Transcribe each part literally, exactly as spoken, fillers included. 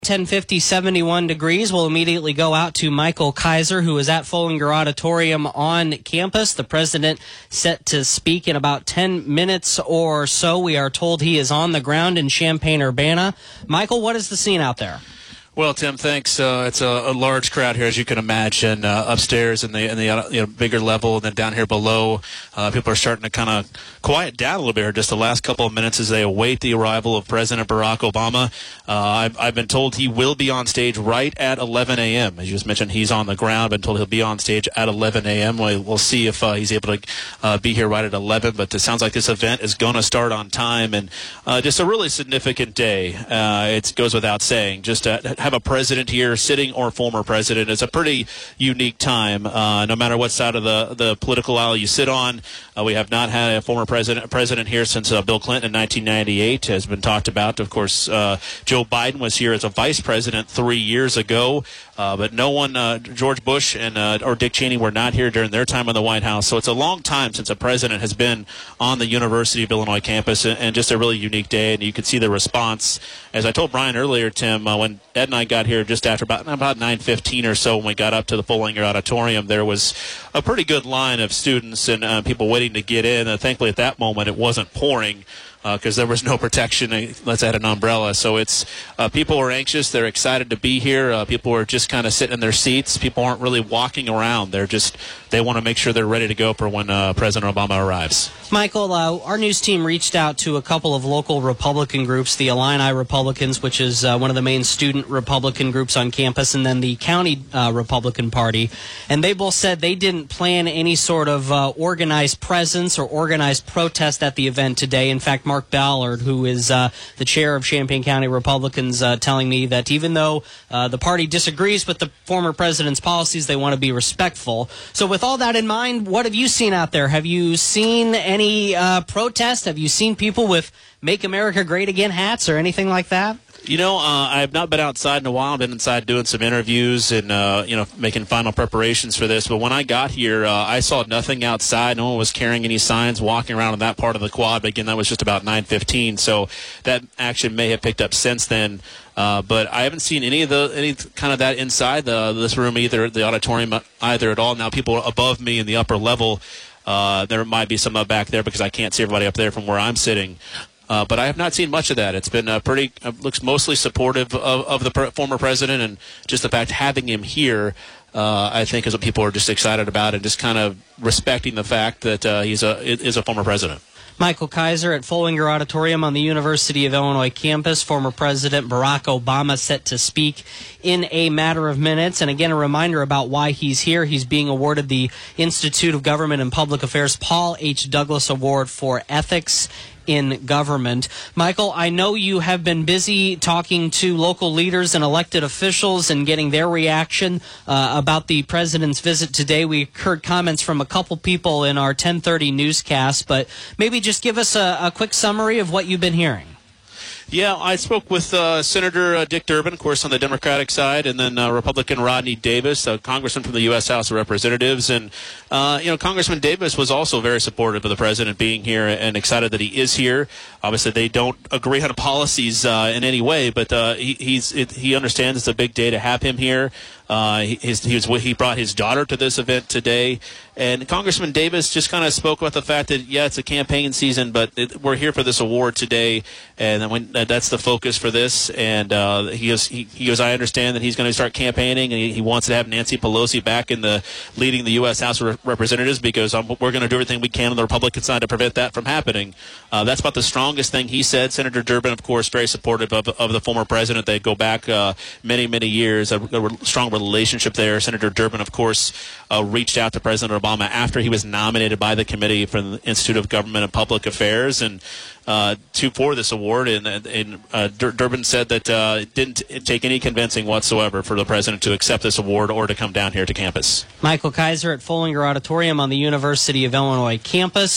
ten fifty, seventy-one degrees. We'll immediately go out to Michael Kaiser, who is at Follinger Auditorium on campus. The president set to speak in about ten minutes or so. We are told he is on the ground in Champaign-Urbana. Michael, what is the scene out there? Well, Tim, thanks. Uh, it's a, a large crowd here, as you can imagine, uh, upstairs in the in the uh, you know, bigger level, and then down here below. Uh, people are starting to kind of quiet down a little bit here, just the last couple of minutes as they await the arrival of President Barack Obama. Uh, I've, I've been told he will be on stage right at eleven a.m. As you just mentioned, he's on the ground. I've been told he'll be on stage at eleven a.m. We'll, we'll see if uh, he's able to uh, be here right at eleven. But it sounds like this event is going to start on time, and uh, just a really significant day. Uh, it goes without saying. Just to have a president here, sitting or former president, is a pretty unique time. Uh, no matter what side of the, the political aisle you sit on, uh, we have not had a former president president here since uh, Bill Clinton in nineteen ninety-eight has been talked about. Of course, uh, Joe Biden was here as a vice president three years ago, uh, but no one, uh, George Bush and uh, or Dick Cheney were not here during their time in the White House. So it's a long time since a president has been on the University of Illinois campus, and, and just a really unique day. And you could see the response. As I told Brian earlier, Tim, uh, when Ed and I got here just after about about nine fifteen or so, when we got up to the Follinger Auditorium, there was a pretty good line of students and uh, people waiting to get in. Uh, thankfully, at that moment, it wasn't pouring because uh, there was no protection. Let's add an umbrella. So it's uh, people are anxious. They're excited to be here. Uh, people are just kind of sitting in their seats. People aren't really walking around. They're just they want to make sure they're ready to go for when uh, President Obama arrives. Michael, uh, our news team reached out to a couple of local Republican groups, the Illini Republicans, which is uh, one of the main student Republican groups on campus, and then the County uh, Republican Party. And they both said they didn't plan any sort of uh, organized presence or organized protest at the event today. In fact, Mark Ballard, who is uh, the chair of Champaign County Republicans, uh, telling me that even though uh, the party disagrees with the former president's policies, they want to be respectful. So with all that in mind, what have you seen out there? Have you seen any uh, protest? Have you seen people with Make America Great Again hats or anything like that? You know, uh, I have not been outside in a while. I've been inside doing some interviews and, uh, you know, making final preparations for this. But when I got here, uh, I saw nothing outside. No one was carrying any signs, walking around in that part of the quad. But again, that was just about nine fifteen. So that action may have picked up since then. Uh, but I haven't seen any of the any kind of that inside the, this room either, the auditorium either at all. Now, people above me in the upper level, uh, there might be some up back there because I can't see everybody up there from where I'm sitting. Uh, but I have not seen much of that. It's been uh, pretty, uh, looks mostly supportive of, of the per- former president, and just the fact having him here, uh, I think, is what people are just excited about, and just kind of respecting the fact that uh, he's a is a former president. Michael Kaiser at Follinger Auditorium on the University of Illinois campus. Former President Barack Obama set to speak in a matter of minutes. And again, a reminder about why he's here. He's being awarded the Institute of Government and Public Affairs Paul H. Douglas Award for Ethics in Government. Michael, I know you have been busy talking to local leaders and elected officials and getting their reaction uh, about the president's visit today. We heard comments from a couple people in our ten thirty newscast, but maybe just give us a, a quick summary of what you've been hearing. Yeah, I spoke with uh, Senator uh, Dick Durbin, of course, on the Democratic side, and then uh, Republican Rodney Davis, a congressman from the U S House of Representatives. And, uh, you know, Congressman Davis was also very supportive of the president being here and excited that he is here. Obviously, they don't agree on policies uh, in any way, but uh, he, he's it, he understands it's a big day to have him here. Uh, he, his, he, was, he brought his daughter to this event today. And Congressman Davis just kind of spoke about the fact that, yeah, it's a campaign season, but it, we're here for this award today, and when, uh, that's the focus for this. And uh, he, goes, he, he goes, I understand that he's going to start campaigning, and he, he wants to have Nancy Pelosi back in the leading the U S House of Representatives because um, we're going to do everything we can on the Republican side to prevent that from happening. Uh, that's about the strongest thing he said. Senator Durbin, of course, very supportive of, of the former president. They go back uh, many, many years, a, a strong relationship there. Senator Durbin, of course, uh, reached out to President Obama after he was nominated by the Committee for the Institute of Government and Public Affairs and uh, to for this award. And, and uh, Dur- Durbin said that uh, it didn't take any convincing whatsoever for the president to accept this award or to come down here to campus. Michael Kaiser at Follinger Auditorium on the University of Illinois campus.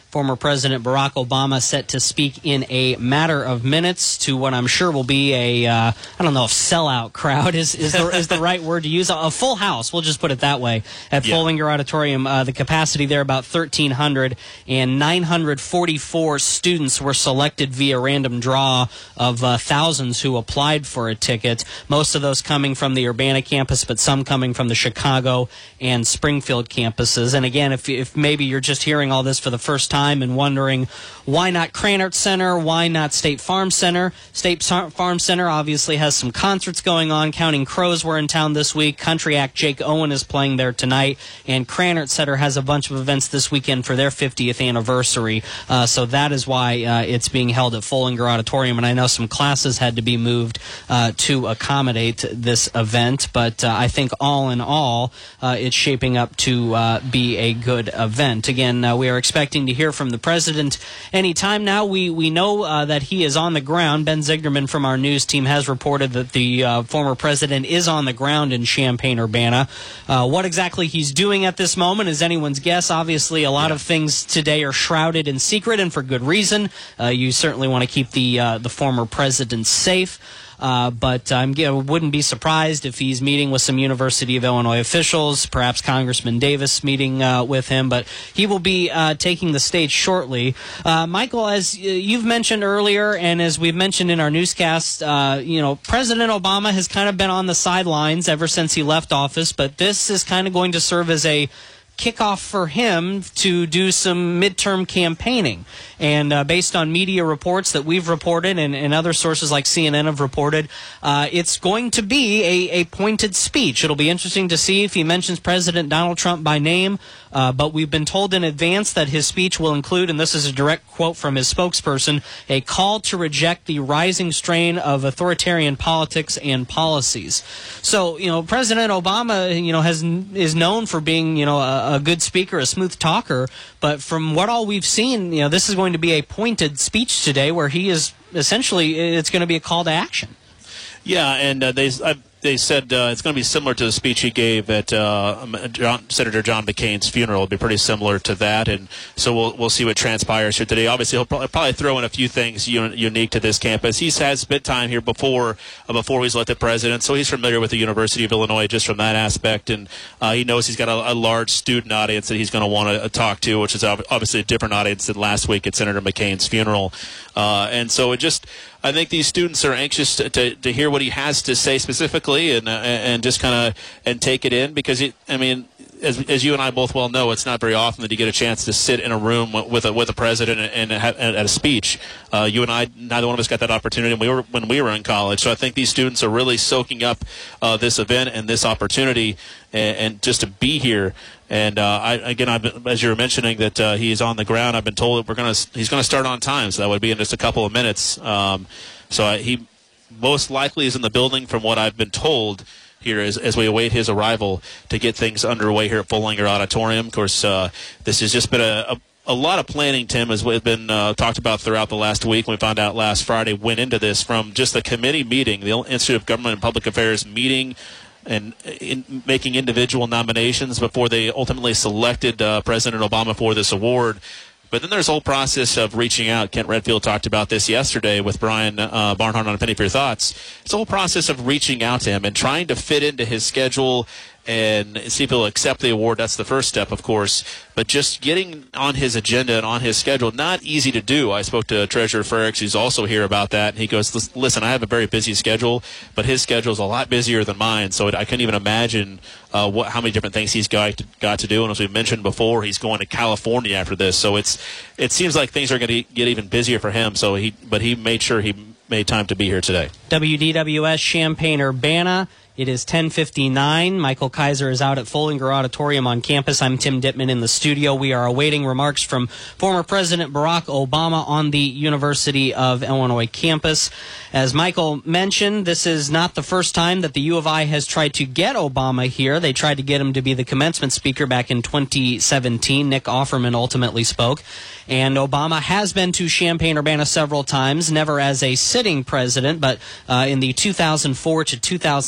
Former President Barack Obama set to speak in a matter of minutes to what I'm sure will be a, uh, I don't know if sellout crowd is, is, the, is the right word to use, a full house, we'll just put it that way, at yeah. Follinger Auditorium. Uh, the capacity there about thirteen hundred, and nine hundred forty-four students were selected via random draw of uh, thousands who applied for a ticket, most of those coming from the Urbana campus, but some coming from the Chicago and Springfield campuses. And again, if, if maybe you're just hearing all this for the first time, and wondering why not Krannert Center, why not State Farm Center. State Farm Center obviously has some concerts going on. Counting Crows were in town this week. Country act Jake Owen is playing there tonight, and Krannert Center has a bunch of events this weekend for their fiftieth anniversary. Uh, so that is why uh, it's being held at Follinger Auditorium, and I know some classes had to be moved uh, to accommodate this event, but uh, I think all in all, uh, it's shaping up to uh, be a good event. Again, uh, we are expecting to hear from the president anytime now. We we know uh, that he is on the ground. Ben Ziegnerman from our news team has reported that the uh, former president is on the ground in Champaign-Urbana. Uh, what exactly he's doing at this moment is anyone's guess. Obviously, a lot yeah. of things today are shrouded in secret, and for good reason. Uh, you certainly want to keep the uh, the former president safe. Uh, but I um, wouldn't be surprised if he's meeting with some University of Illinois officials, perhaps Congressman Davis meeting uh, with him, but he will be uh, taking the stage shortly. Uh, Michael, as you've mentioned earlier, and as we've mentioned in our newscast, uh, you know, President Obama has kind of been on the sidelines ever since he left office, but this is kind of going to serve as a kickoff for him to do some midterm campaigning. And uh, based on media reports that we've reported and, and other sources like C N N have reported, uh, it's going to be a, a pointed speech. It'll be interesting to see if he mentions President Donald Trump by name, uh, but we've been told in advance that his speech will include, and this is a direct quote from his spokesperson, a call to reject the rising strain of authoritarian politics and policies. So, you know, President Obama, you know, has is known for being, you know, a, a good speaker, a smooth talker, but from what all we've seen, you know, this is going to be a pointed speech today where he is essentially, it's going to be a call to action. Yeah, and uh, they I, they said uh, it's going to be similar to the speech he gave at uh, John, Senator John McCain's funeral. It'll be pretty similar to that, and so we'll we'll see what transpires here today. Obviously, he'll probably, probably throw in a few things un- unique to this campus. He's had spent time here before uh, before he's elected president, so he's familiar with the University of Illinois just from that aspect, and uh, he knows he's got a, a large student audience that he's going to want to uh, talk to, which is obviously a different audience than last week at Senator McCain's funeral, uh, and so it just. I think these students are anxious to, to, to hear what he has to say specifically and uh, and just kind of and take it in because, it, I mean, as as you and I both well know, it's not very often that you get a chance to sit in a room with a with a president and, and at a speech. Uh, you and I, neither one of us got that opportunity when we were when we were in college. So I think these students are really soaking up uh, this event and this opportunity, and, and just to be here. And uh, I, again, I've, as you were mentioning that uh, he's on the ground, I've been told that we're gonna he's going to start on time, so that would be in just a couple of minutes. Um, so I, he most likely is in the building, from what I've been told here, as, as we await his arrival to get things underway here at Follinger Auditorium. Of course, uh, this has just been a, a A lot of planning, Tim, as we've been uh, talked about throughout the last week. We found out last Friday went into this from just the committee meeting, the Institute of Government and Public Affairs meeting, and in making individual nominations before they ultimately selected uh, President Obama for this award. But then there's a whole process of reaching out. Kent Redfield talked about this yesterday with Brian uh, Barnhart on A Penny for Your Thoughts. It's a whole process of reaching out to him and trying to fit into his schedule and see if he'll accept the award. That's the first step, of course. But just getting on his agenda and on his schedule, not easy to do. I spoke to Treasurer Frericks, who's also here, about that. And he goes, listen, I have a very busy schedule, but his schedule is a lot busier than mine. So I couldn't even imagine uh, what, how many different things he's got to, got to do. And as we mentioned before, he's going to California after this. So it's it seems like things are going to get even busier for him. So he, But he made sure he made time to be here today. W D W S Champaign-Urbana. It is ten fifty-nine. Michael Kaiser is out at Follinger Auditorium on campus. I'm Tim Dittman in the studio. We are awaiting remarks from former President Barack Obama on the University of Illinois campus. As Michael mentioned, this is not the first time that the U of I has tried to get Obama here. They tried to get him to be the commencement speaker back in twenty seventeen. Nick Offerman ultimately spoke. And Obama has been to Champaign-Urbana several times, never as a sitting president, but uh, in the two thousand four to two thousand six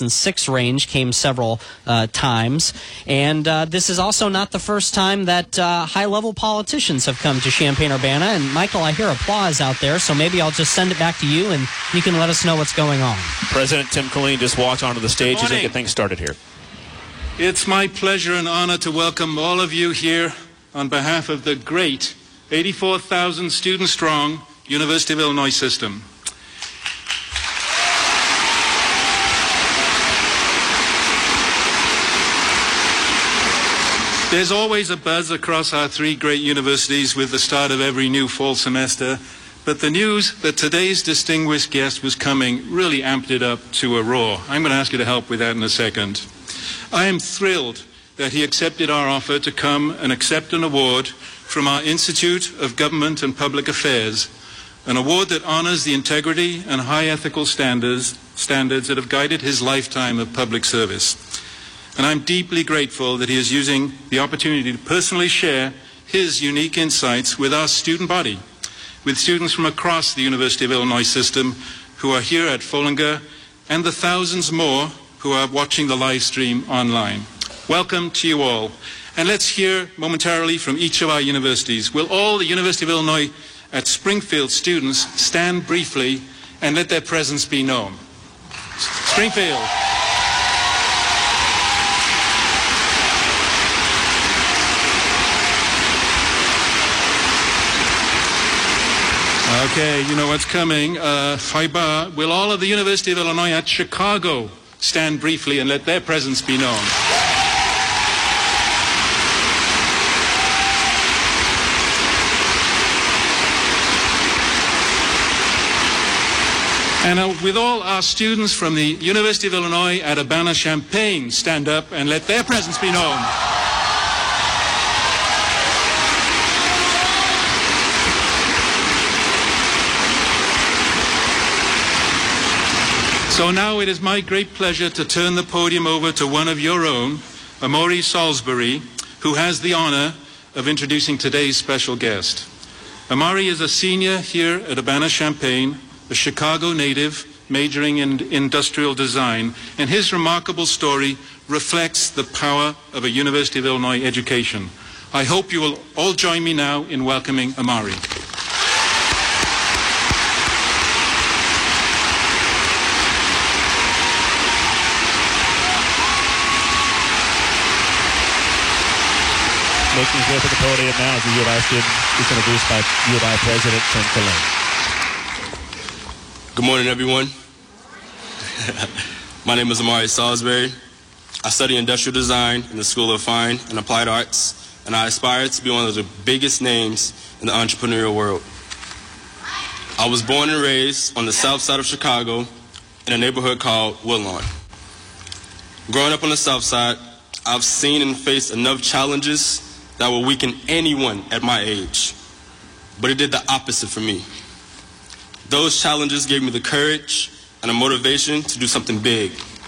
athletics range, came several uh, times. And uh, this is also not the first time that uh, high-level politicians have come to Champaign-Urbana. And, Michael, I hear applause out there, so maybe I'll just send it back to you, and you can let us know what's going on. President Tim Killeen just walked onto the stage as we get things started here. It's my pleasure and honor to welcome all of you here on behalf of the great eighty-four thousand student-strong University of Illinois system. There's always a buzz across our three great universities with the start of every new fall semester, but the news that today's distinguished guest was coming really amped it up to a roar. I'm going to ask you to help with that in a second. I am thrilled that he accepted our offer to come and accept an award from our Institute of Government and Public Affairs, an award that honors the integrity and high ethical standards, standards that have guided his lifetime of public service. And I'm deeply grateful that he is using the opportunity to personally share his unique insights with our student body, with students from across the University of Illinois system who are here at Follinger, and the thousands more who are watching the live stream online. Welcome to you all. And let's hear momentarily from each of our universities. Will all the University of Illinois at Springfield students stand briefly and let their presence be known? Springfield. Okay, you know what's coming. Uh, Faiba, will all of the University of Illinois at Chicago stand briefly and let their presence be known? And uh, with all our students from the University of Illinois at Urbana-Champaign stand up and let their presence be known. So now it is my great pleasure to turn the podium over to one of your own, Amori Salisbury, who has the honor of introducing today's special guest. Amori is a senior here at Urbana-Champaign, a Chicago native majoring in industrial design, and his remarkable story reflects the power of a University of Illinois education. I hope you will all join me now in welcoming Amori. Making his way to the podium now is a U of I student who's introduced by U of I President Tim Killeen. Good morning, everyone. My name is Amori Salisbury. I study industrial design in the School of Fine and Applied Arts, and I aspire to be one of the biggest names in the entrepreneurial world. I was born and raised on the south side of Chicago in a neighborhood called Woodlawn. Growing up on the south side, I've seen and faced enough challenges that will weaken anyone at my age. But it did the opposite for me. Those challenges gave me the courage and a motivation to do something big.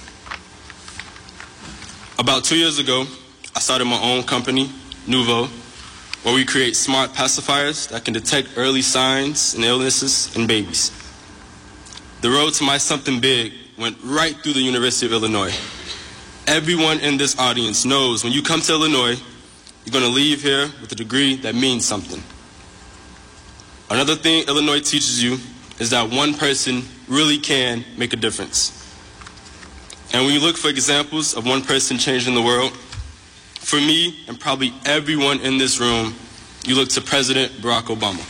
About two years ago, I started my own company, Nuvo, where we create smart pacifiers that can detect early signs and illnesses in babies. The road to my something big went right through the University of Illinois. Everyone in this audience knows when you come to Illinois, you're going to leave here with a degree that means something. Another thing Illinois teaches you is that one person really can make a difference. And when you look for examples of one person changing the world, for me and probably everyone in this room, you look to President Barack Obama.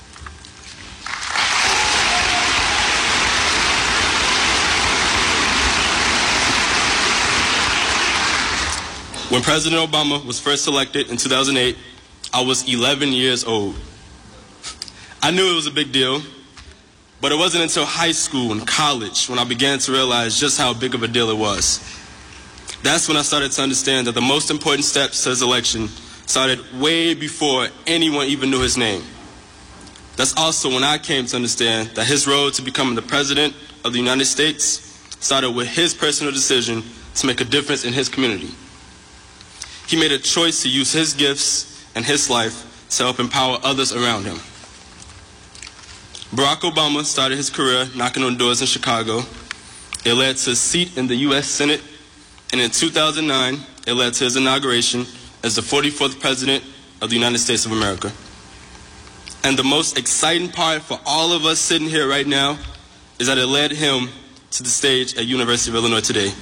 When President Obama was first elected in two thousand eight, I was eleven years old. I knew it was a big deal, but it wasn't until high school and college when I began to realize just how big of a deal it was. That's when I started to understand that the most important steps to his election started way before anyone even knew his name. That's also when I came to understand that his road to becoming the President of the United States started with his personal decision to make a difference in his community. He made a choice to use his gifts and his life to help empower others around him. Barack Obama started his career knocking on doors in Chicago, It led to a seat in the U S Senate, and in two thousand nine, it led to his inauguration as the forty-fourth President of the United States of America. And the most exciting part for all of us sitting here right now is that it led him to the stage at University of Illinois today.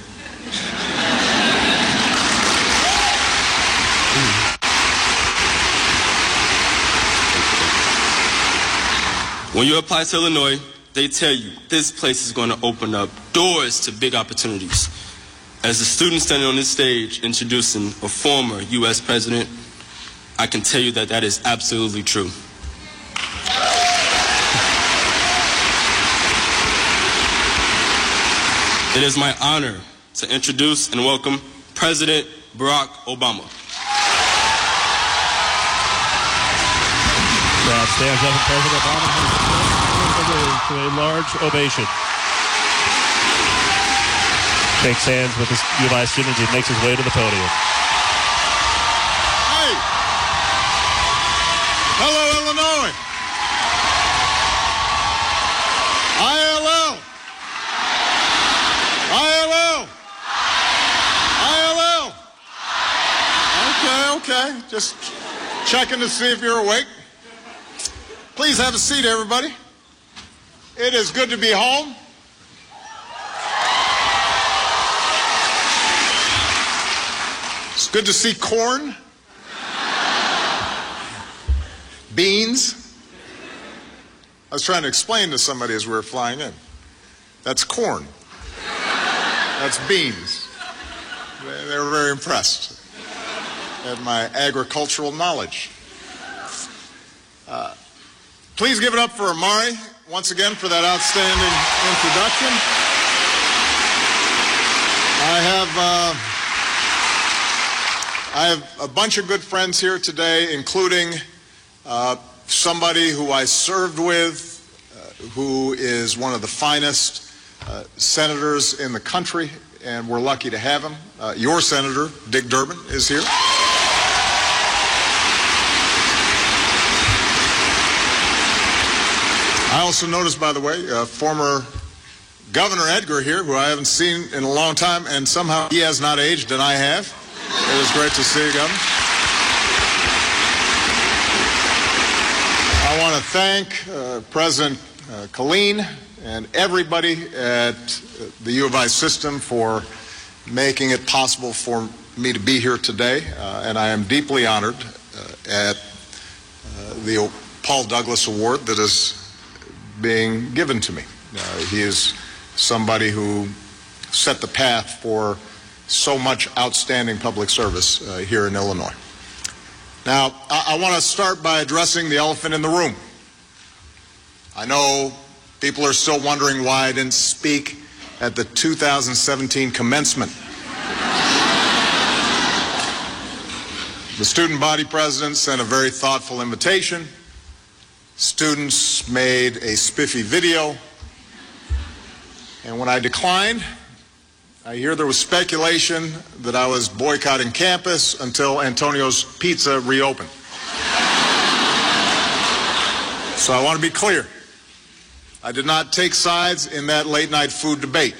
When you apply to Illinois, they tell you this place is going to open up doors to big opportunities. As a student standing on this stage introducing a former U S president, I can tell you that that is absolutely true. It is my honor to introduce and welcome President Barack Obama. Crowd stands up and President Obama to a large ovation. Shakes hands with his U of I student as he makes his way to the podium. Hey! Hello, Illinois! I L L! I L L! I L L! Okay, okay. Just checking to see if you're awake. Please have a seat, everybody. It is good to be home. It's good to see corn, beans. I was trying to explain to somebody as we were flying in. That's corn. That's beans. They, they were very impressed at my agricultural knowledge. Uh, Please give it up for Amari, once again, for that outstanding introduction. I have, uh, I have a bunch of good friends here today, including uh, somebody who I served with, uh, who is one of the finest uh, senators in the country, and we're lucky to have him. Uh, your senator, Dick Durbin, is here. I also noticed, by the way, uh, former Governor Edgar here, who I haven't seen in a long time, and somehow he has not aged, and I have. It is great to see you, Governor. I want to thank uh, President uh, Killeen and everybody at the U of I system for making it possible for me to be here today, uh, and I am deeply honored uh, at uh, the Paul Douglas Award that is being given to me. Uh, he is somebody who set the path for so much outstanding public service uh, here in Illinois. Now, I, I want to start by addressing the elephant in the room. I know people are still wondering why I didn't speak at the two thousand seventeen commencement. The student body president sent a very thoughtful invitation. Students made a spiffy video, and when I declined, I hear there was speculation that I was boycotting campus until Antonio's Pizza reopened. So I want to be clear. I did not take sides in that late-night food debate.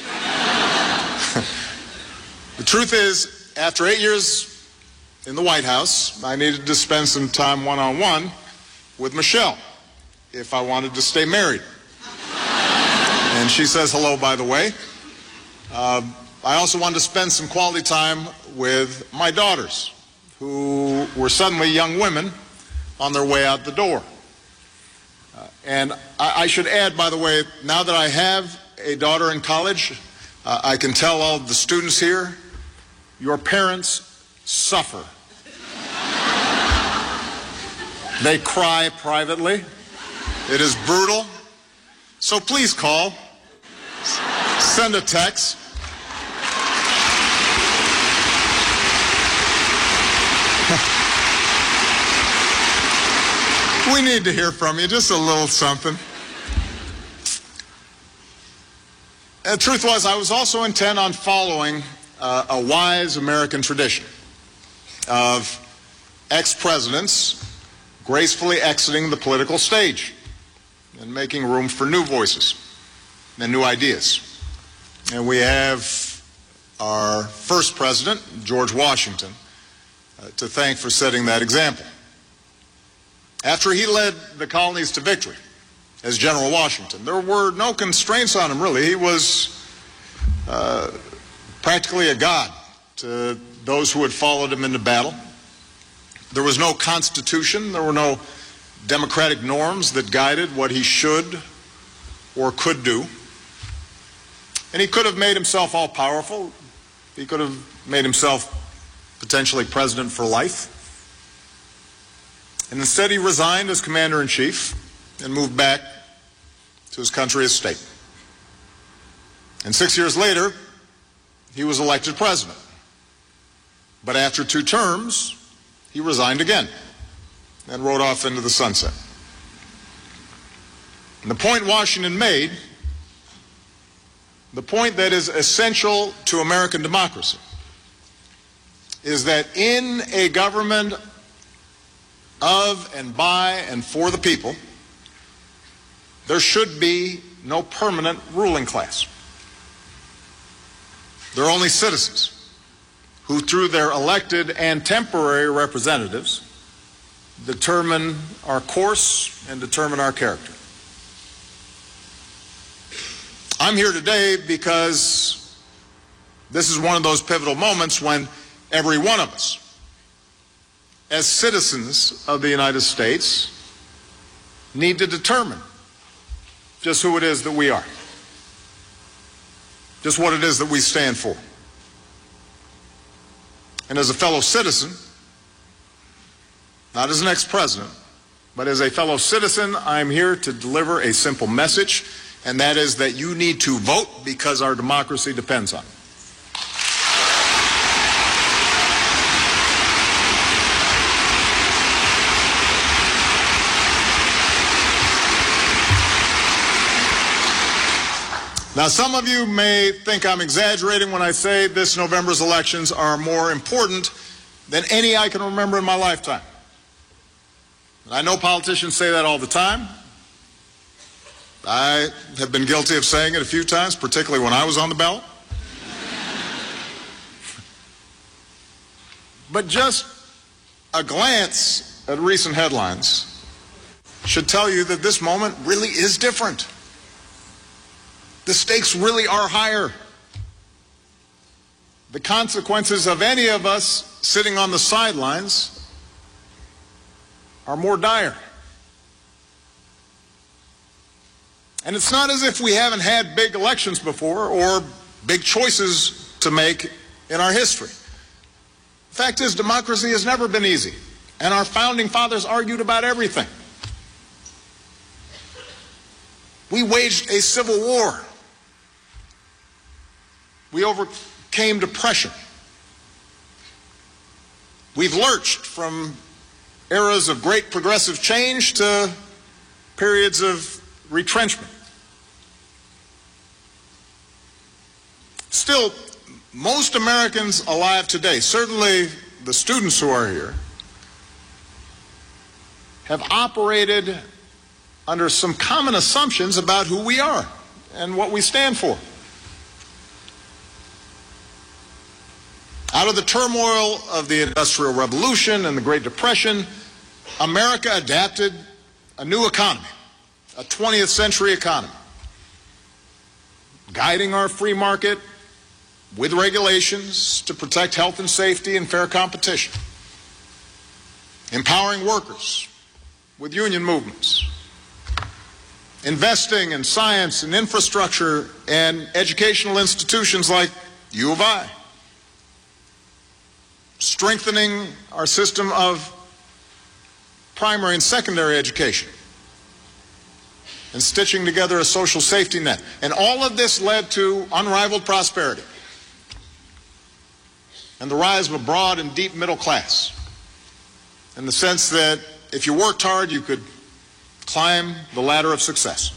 The truth is, after eight years in the White House, I needed to spend some time one-on-one with Michelle if I wanted to stay married. And she says hello, by the way. Uh, I also wanted to spend some quality time with my daughters, who were suddenly young women on their way out the door. Uh, and I, I should add, by the way, now that I have a daughter in college, uh, I can tell all of the students here, your parents suffer. They cry privately. It is brutal. So please call, send a text. We need to hear from you, just a little something. And the truth was, I was also intent on following uh, a wise American tradition of ex-presidents gracefully exiting the political stage and making room for new voices and new ideas. And we have our first president, George Washington, uh, to thank for setting that example. After he led the colonies to victory as General Washington, there were no constraints on him, really. He was uh, practically a god to those who had followed him into battle. There was no constitution. There were no democratic norms that guided what he should or could do. And he could have made himself all-powerful. He could have made himself potentially president for life. And instead he resigned as commander-in-chief and moved back to his country as state. And six years later, he was elected president. But after two terms, he resigned again and rode off into the sunset. And the point Washington made, the point that is essential to American democracy, is that in a government of and by and for the people, there should be no permanent ruling class. There are only citizens who, through their elected and temporary representatives, determine our course and determine our character. I'm here today because this is one of those pivotal moments when every one of us, as citizens of the United States, need to determine just who it is that we are, just what it is that we stand for. And as a fellow citizen, not as an ex-president, but as a fellow citizen, I'm here to deliver a simple message, and that is that you need to vote because our democracy depends on it. Now, some of you may think I'm exaggerating when I say this November's elections are more important than any I can remember in my lifetime. And I know politicians say that all the time. I have been guilty of saying it a few times, particularly when I was on the ballot. But just a glance at recent headlines should tell you that this moment really is different. The stakes really are higher. The consequences of any of us sitting on the sidelines are more dire. And it's not as if we haven't had big elections before or big choices to make in our history. The fact is, democracy has never been easy, and our founding fathers argued about everything. We waged a civil war. We overcame depression. We've lurched from eras of great progressive change to periods of retrenchment. Still, most Americans alive today, certainly the students who are here, have operated under some common assumptions about who we are and what we stand for. Out of the turmoil of the Industrial Revolution and the Great Depression, America adapted a new economy, a twentieth century economy, guiding our free market with regulations to protect health and safety and fair competition, empowering workers with union movements, investing in science and infrastructure and educational institutions like U of I, strengthening our system of primary and secondary education, and stitching together a social safety net. And all of this led to unrivaled prosperity and the rise of a broad and deep middle class, in the sense that if you worked hard, you could climb the ladder of success.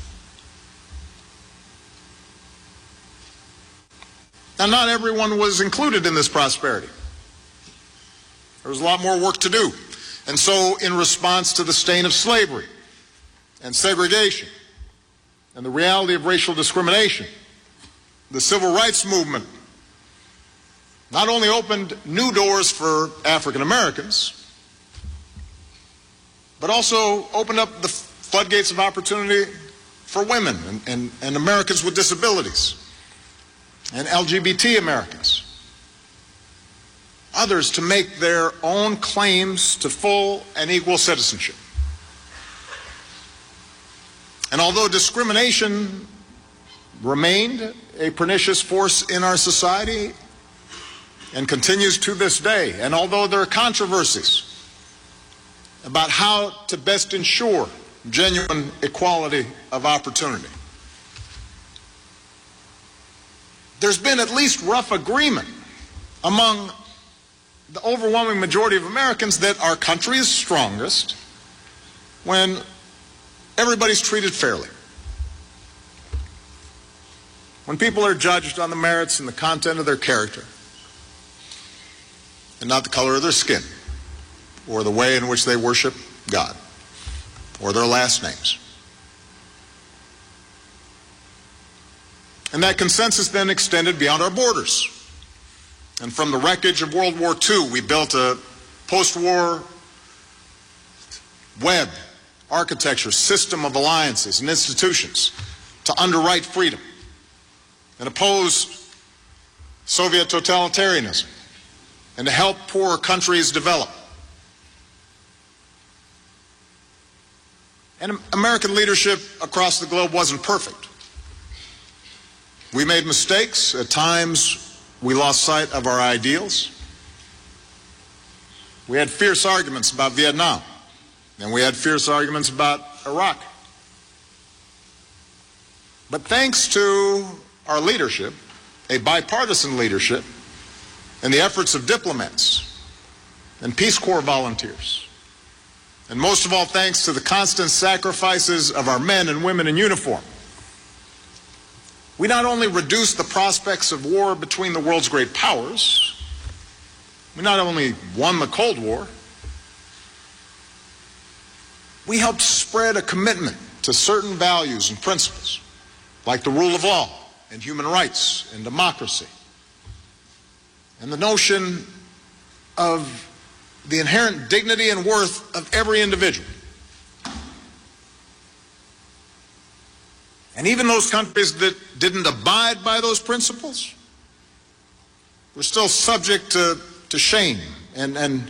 Now, not everyone was included in this prosperity. There was a lot more work to do. And so, in response to the stain of slavery and segregation and the reality of racial discrimination, the civil rights movement not only opened new doors for African Americans, but also opened up the floodgates of opportunity for women and, and, and Americans with disabilities and L G B T Americans, others to make their own claims to full and equal citizenship. And although discrimination remained a pernicious force in our society and continues to this day, and although there are controversies about how to best ensure genuine equality of opportunity, there's been at least rough agreement among the overwhelming majority of Americans that our country is strongest when everybody's treated fairly. When people are judged on the merits and the content of their character, and not the color of their skin, or the way in which they worship God, or their last names. And that consensus then extended beyond our borders. And from the wreckage of World War Two, we built a post-war web, architecture, system of alliances and institutions to underwrite freedom and oppose Soviet totalitarianism and to help poorer countries develop. And American leadership across the globe wasn't perfect. We made mistakes. At times, we lost sight of our ideals. We had fierce arguments about Vietnam, and we had fierce arguments about Iraq. But thanks to our leadership, a bipartisan leadership, and the efforts of diplomats and Peace Corps volunteers, and most of all thanks to the constant sacrifices of our men and women in uniform, we not only reduced the prospects of war between the world's great powers, we not only won the Cold War, we helped spread a commitment to certain values and principles, like the rule of law and human rights and democracy, and the notion of the inherent dignity and worth of every individual. And even those countries that didn't abide by those principles were still subject to, to shame and, and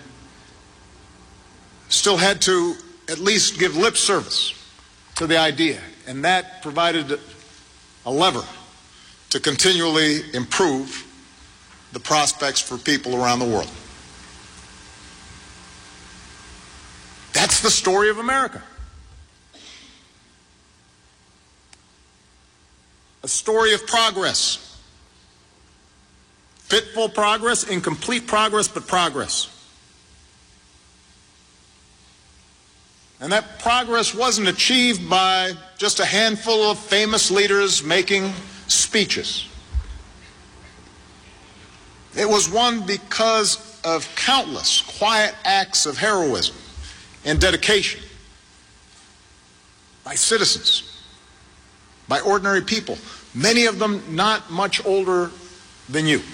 still had to at least give lip service to the idea. And that provided a lever to continually improve the prospects for people around the world. That's the story of America. A story of progress. Fitful progress, incomplete progress, but progress. And that progress wasn't achieved by just a handful of famous leaders making speeches. It was won because of countless quiet acts of heroism and dedication by citizens, by ordinary people, many of them not much older than you.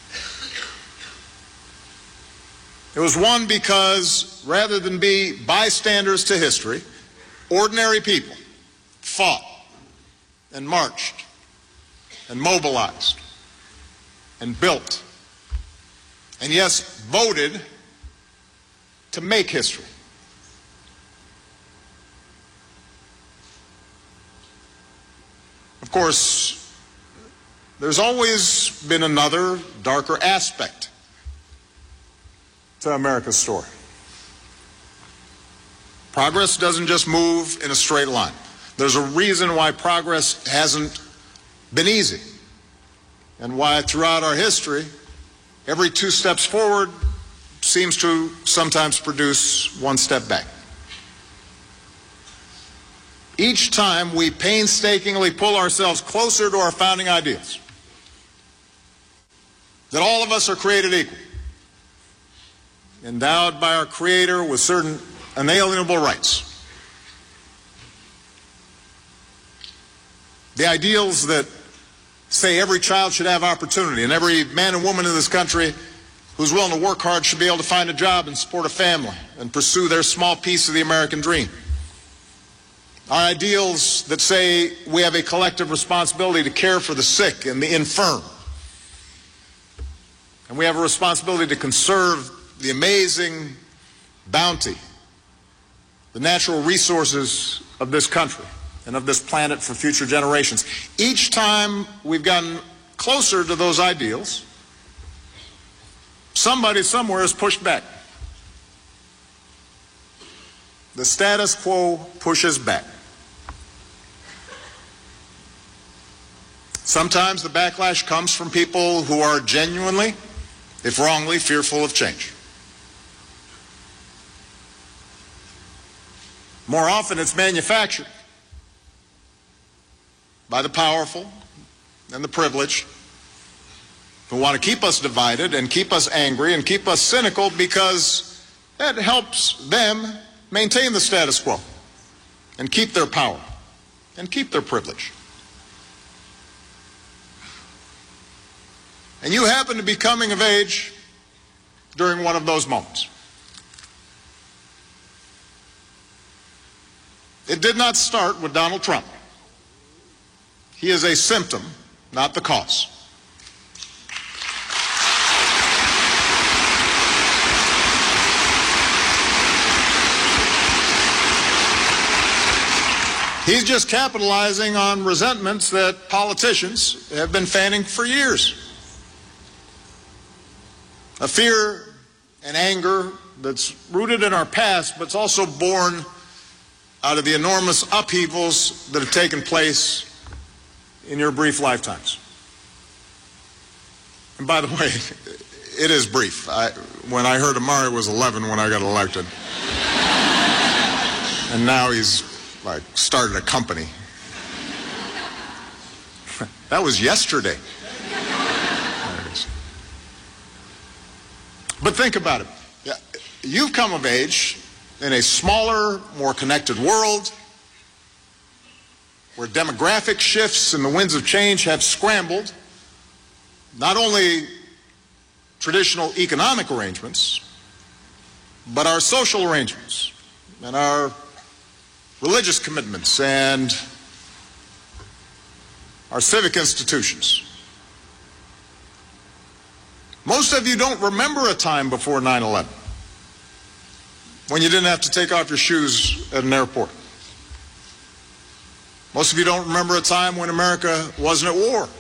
It was won because, rather than be bystanders to history, ordinary people fought and marched and mobilized and built and, yes, voted to make history. Of course, there's always been another, darker aspect to America's story. Progress doesn't just move in a straight line. There's a reason why progress hasn't been easy, and why throughout our history, every two steps forward seems to sometimes produce one step back. Each time we painstakingly pull ourselves closer to our founding ideals, that all of us are created equal, endowed by our Creator with certain inalienable rights. The ideals that say every child should have opportunity, and every man and woman in this country who's willing to work hard should be able to find a job and support a family and pursue their small piece of the American dream. Our ideals that say we have a collective responsibility to care for the sick and the infirm. And we have a responsibility to conserve the amazing bounty, the natural resources of this country and of this planet for future generations. Each time we've gotten closer to those ideals, somebody somewhere has pushed back. The status quo pushes back. Sometimes the backlash comes from people who are genuinely, if wrongly, fearful of change. More often it's manufactured by the powerful and the privileged who want to keep us divided and keep us angry and keep us cynical because that helps them maintain the status quo and keep their power and keep their privilege. And you happen to be coming of age during one of those moments. It did not start with Donald Trump. He is a symptom, not the cause. He's just capitalizing on resentments that politicians have been fanning for years. A fear and anger that's rooted in our past, but it's also born out of the enormous upheavals that have taken place in your brief lifetimes. And by the way, it is brief. I, when I heard Amari was eleven when I got elected. And now he's like started a company. That was yesterday. But think about it. You've come of age in a smaller, more connected world where demographic shifts and the winds of change have scrambled not only traditional economic arrangements, but our social arrangements and our religious commitments and our civic institutions. Most of you don't remember a time before nine eleven when you didn't have to take off your shoes at an airport. Most of you don't remember a time when America wasn't at war,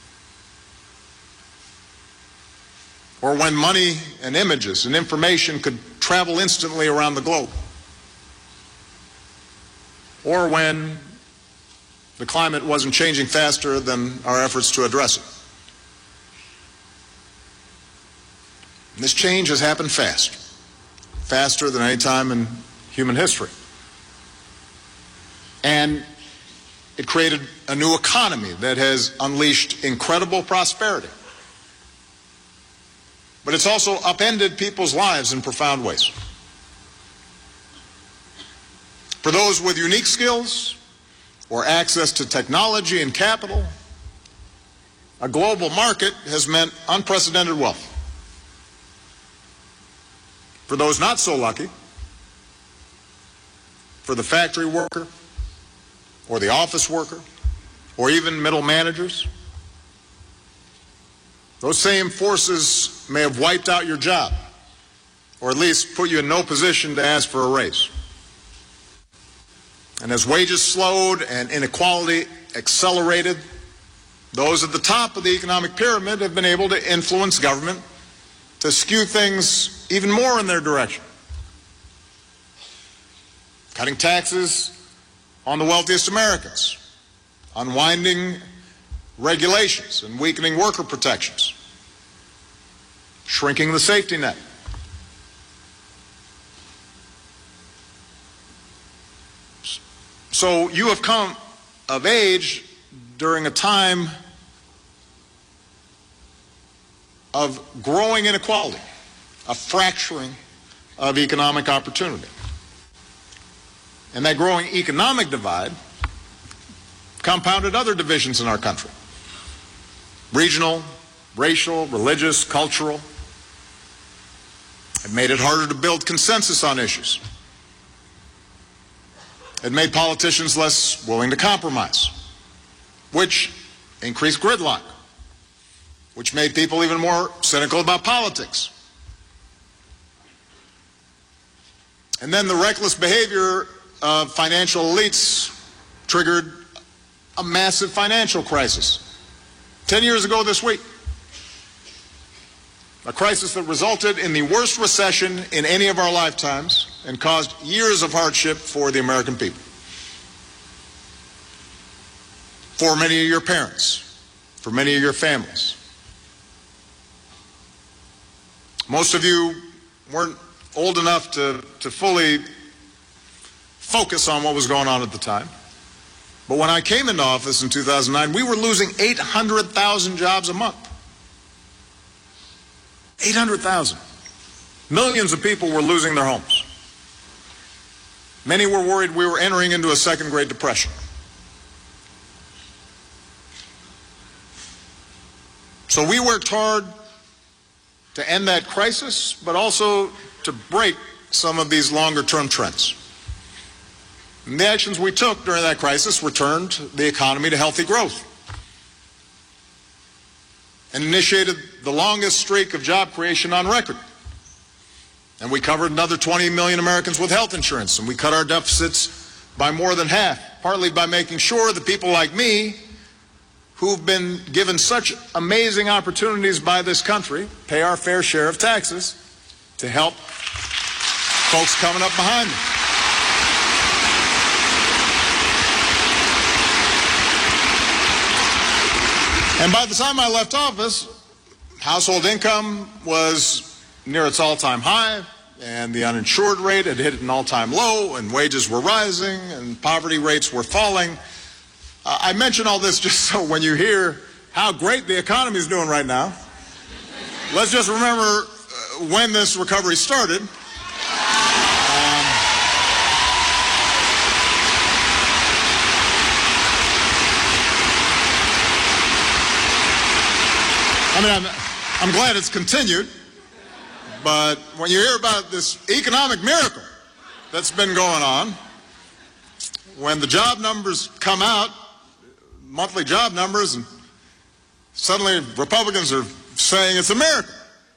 or when money and images and information could travel instantly around the globe, or when the climate wasn't changing faster than our efforts to address it. And this change has happened fast, faster than any time in human history. And it created a new economy that has unleashed incredible prosperity. But it's also upended people's lives in profound ways. For those with unique skills or access to technology and capital, a global market has meant unprecedented wealth. For those not so lucky, for the factory worker or the office worker or even middle managers, those same forces may have wiped out your job or at least put you in no position to ask for a raise. And as wages slowed and inequality accelerated, those at the top of the economic pyramid have been able to influence government to skew things even more in their direction. Cutting taxes on the wealthiest Americans, unwinding regulations and weakening worker protections, shrinking the safety net. So you have come of age during a time of growing inequality, a fracturing of economic opportunity. And that growing economic divide compounded other divisions in our country. regional, racial, religious, cultural. It made it harder to build consensus on issues. It made politicians less willing to compromise, which increased gridlock, which made people even more cynical about politics. And then the reckless behavior of financial elites triggered a massive financial crisis. Ten years ago this week, a crisis that resulted in the worst recession in any of our lifetimes and caused years of hardship for the American people. For many of your parents, for many of your families. Most of you weren't old enough to, to fully focus on what was going on at the time. But when I came into office in two thousand nine, we were losing eight hundred thousand jobs a month. eight hundred thousand. Millions of people were losing their homes. Many were worried we were entering into a second Great Depression. So we worked hard to end that crisis, but also to break some of these longer-term trends. And the actions we took during that crisis returned the economy to healthy growth and initiated the longest streak of job creation on record. And we covered another twenty million Americans with health insurance, and we cut our deficits by more than half, partly by making sure that people like me, who've been given such amazing opportunities by this country, pay our fair share of taxes to help folks coming up behind them. And by the time I left office, household income was near its all-time high, and the uninsured rate had hit an all-time low, and wages were rising, and poverty rates were falling. Uh, I mention all this just so when you hear how great the economy is doing right now, let's just remember uh, when this recovery started. Um, I mean, I'm, I'm glad it's continued, but when you hear about this economic miracle that's been going on, when the job numbers come out, monthly job numbers, and suddenly Republicans are saying it's a miracle,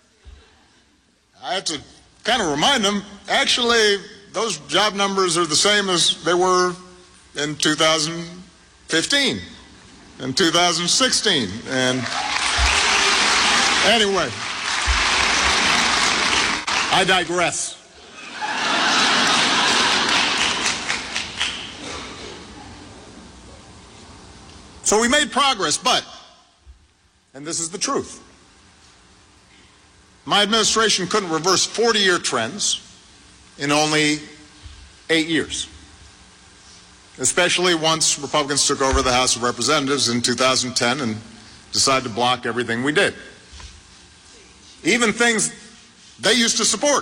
I have to kind of remind them, actually, those job numbers are the same as they were in two thousand fifteen and two thousand sixteen. And anyway, I digress. So we made progress, but, and this is the truth, my administration couldn't reverse forty-year trends in only eight years, especially once Republicans took over the House of Representatives in two thousand ten and decided to block everything we did, even things they used to support.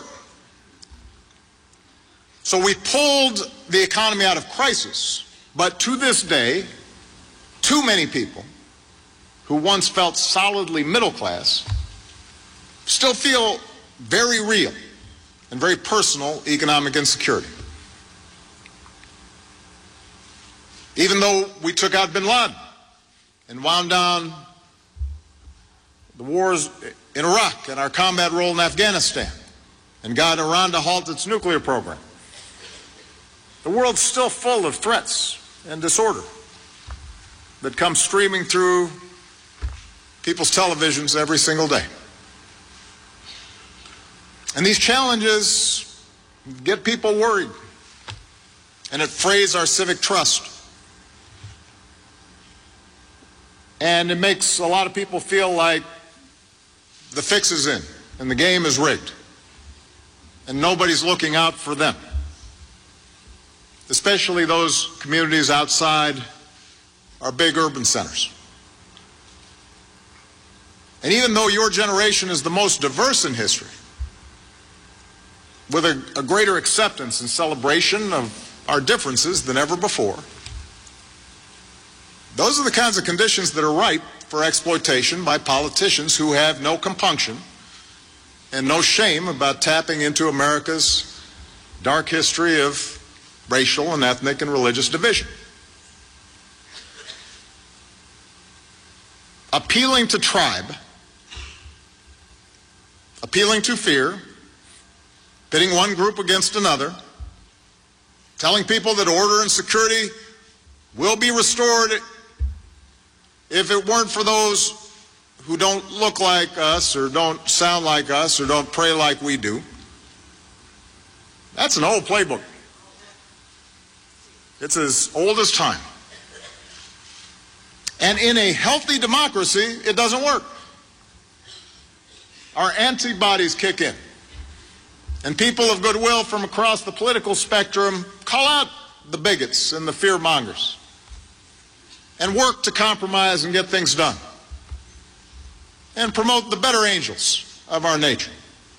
So we pulled the economy out of crisis, but to this day, too many people who once felt solidly middle class still feel very real and very personal economic insecurity. Even though we took out bin Laden and wound down the wars in Iraq and our combat role in Afghanistan and got Iran to halt its nuclear program, the world's still full of threats and disorder that come streaming through people's televisions every single day. And these challenges get people worried, and it frays our civic trust. And it makes a lot of people feel like the fix is in and the game is rigged and nobody's looking out for them, especially those communities outside our big urban centers. And even though your generation is the most diverse in history, with a, a greater acceptance and celebration of our differences than ever before, those are the kinds of conditions that are ripe for exploitation by politicians who have no compunction and no shame about tapping into America's dark history of racial and ethnic and religious division. Appealing to tribe, appealing to fear, pitting one group against another, telling people that order and security will be restored if it weren't for those who don't look like us or don't sound like us or don't pray like we do. That's an old playbook. It's as old as time. And in a healthy democracy, it doesn't work. Our antibodies kick in. And people of goodwill from across the political spectrum call out the bigots and the fear-mongers and work to compromise and get things done and promote the better angels of our nature.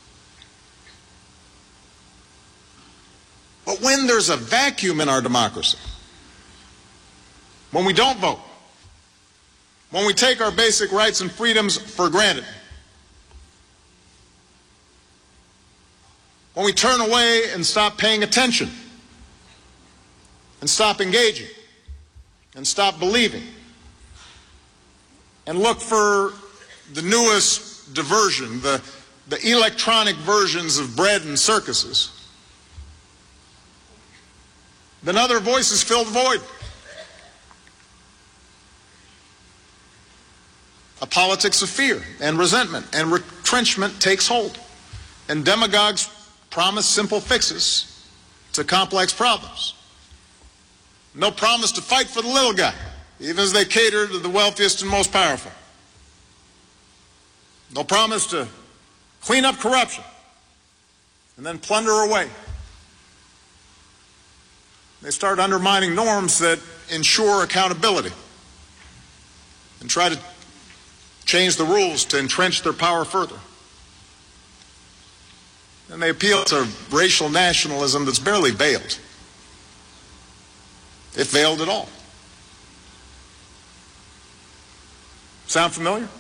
But when there's a vacuum in our democracy, when we don't vote, when we take our basic rights and freedoms for granted, when we turn away and stop paying attention, and stop engaging, and stop believing, and look for the newest diversion, the, the electronic versions of bread and circuses, then other voices fill the void. A politics of fear and resentment and retrenchment takes hold, and demagogues promise simple fixes to complex problems. No promise to fight for the little guy, even as they cater to the wealthiest and most powerful. No promise to clean up corruption and then plunder away. They start undermining norms that ensure accountability and try to change the rules to entrench their power further. And they appeal to racial nationalism that's barely veiled, if veiled at all. Sound familiar?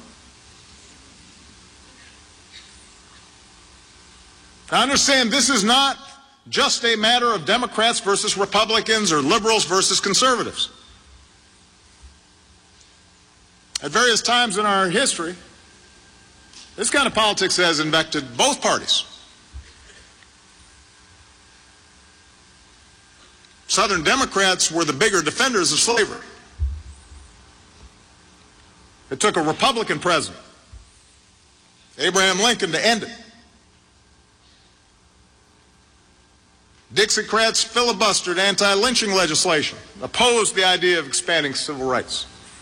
I understand this is not just a matter of Democrats versus Republicans or liberals versus conservatives. At various times in our history, this kind of politics has infected both parties. Southern Democrats were the bigger defenders of slavery. It took a Republican president, Abraham Lincoln, to end it. Dixiecrats filibustered anti-lynching legislation, opposed the idea of expanding civil rights.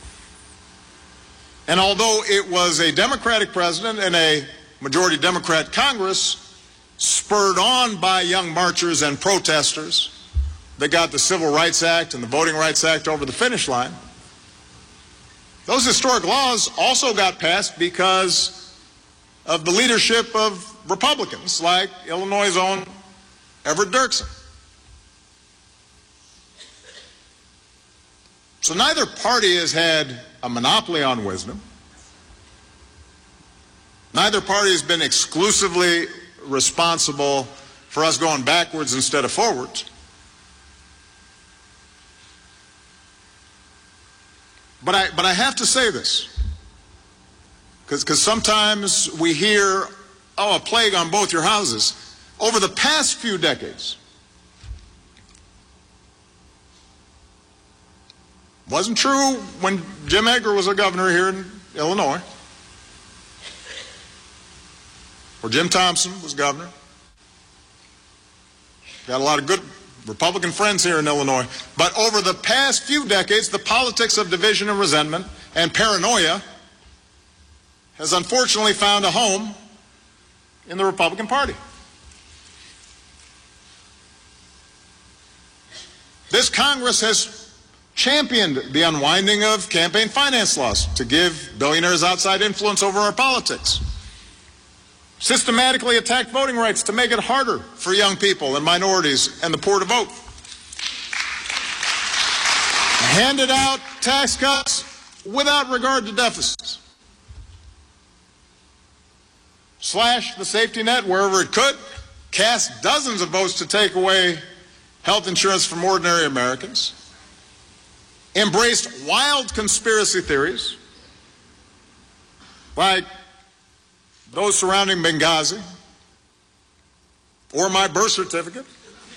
And although it was a Democratic president and a majority Democrat Congress, spurred on by young marchers and protesters, that got the Civil Rights Act and the Voting Rights Act over the finish line, those historic laws also got passed because of the leadership of Republicans like Illinois' own Everett Dirksen. So neither party has had a monopoly on wisdom. Neither party has been exclusively responsible for us going backwards instead of forwards. But I, but I have to say this, because sometimes we hear, oh, a plague on both your houses. Over the past few decades, wasn't true when Jim Edgar was a governor here in Illinois, or Jim Thompson was governor. Got a lot of good Republican friends here in Illinois. But over the past few decades, the politics of division and resentment and paranoia has unfortunately found a home in the Republican Party. This Congress has championed the unwinding of campaign finance laws to give billionaires outside influence over our politics, systematically attacked voting rights to make it harder for young people and minorities and the poor to vote, handed out tax cuts without regard to deficits. Slashed the safety net wherever it could, cast dozens of votes to take away health insurance from ordinary Americans, embraced wild conspiracy theories like those surrounding Benghazi or my birth certificate,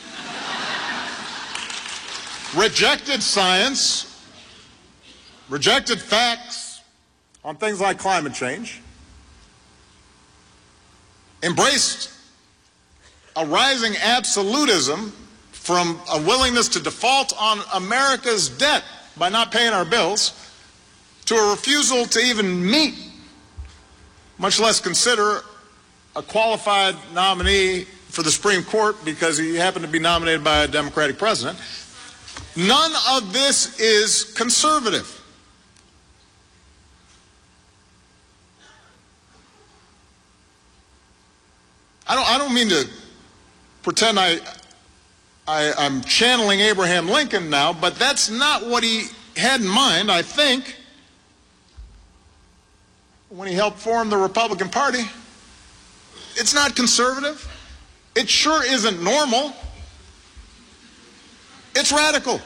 rejected science, rejected facts on things like climate change, embraced a rising absolutism from a willingness to default on America's debt by not paying our bills to a refusal to even meet, much less consider, a qualified nominee for the Supreme Court because he happened to be nominated by a Democratic president. None of this is conservative. I don't, I don't mean to pretend I, I, I'm channeling Abraham Lincoln now, but that's not what he had in mind, I think, when he helped form the Republican Party. It's not conservative. It sure isn't normal. It's radical.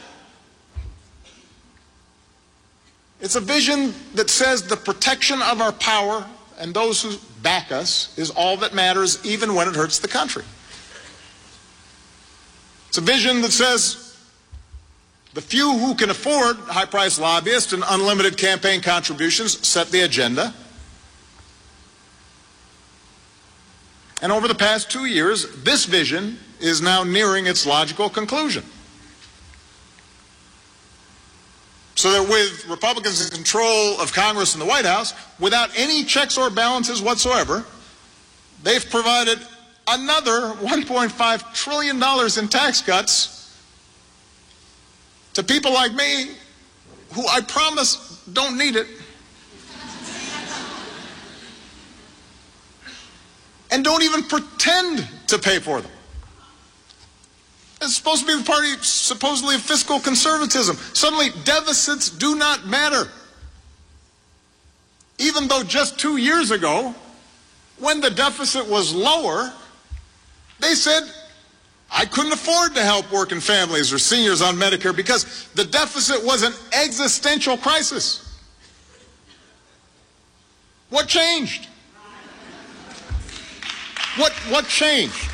It's a vision that says the protection of our power and those who back us is all that matters, even when it hurts the country. It's a vision that says the few who can afford high-priced lobbyists and unlimited campaign contributions set the agenda. And over the past two years, this vision is now nearing its logical conclusion. So that with Republicans in control of Congress and the White House, without any checks or balances whatsoever, they've provided another one point five trillion dollars in tax cuts to people like me who, I promise, don't need it. And don't even pretend to pay for them. It's supposed to be the party supposedly of fiscal conservatism. Suddenly, deficits do not matter. Even though just two years ago, when the deficit was lower, they said, I couldn't afford to help working families or seniors on Medicare because the deficit was an existential crisis. What changed? What, what changed?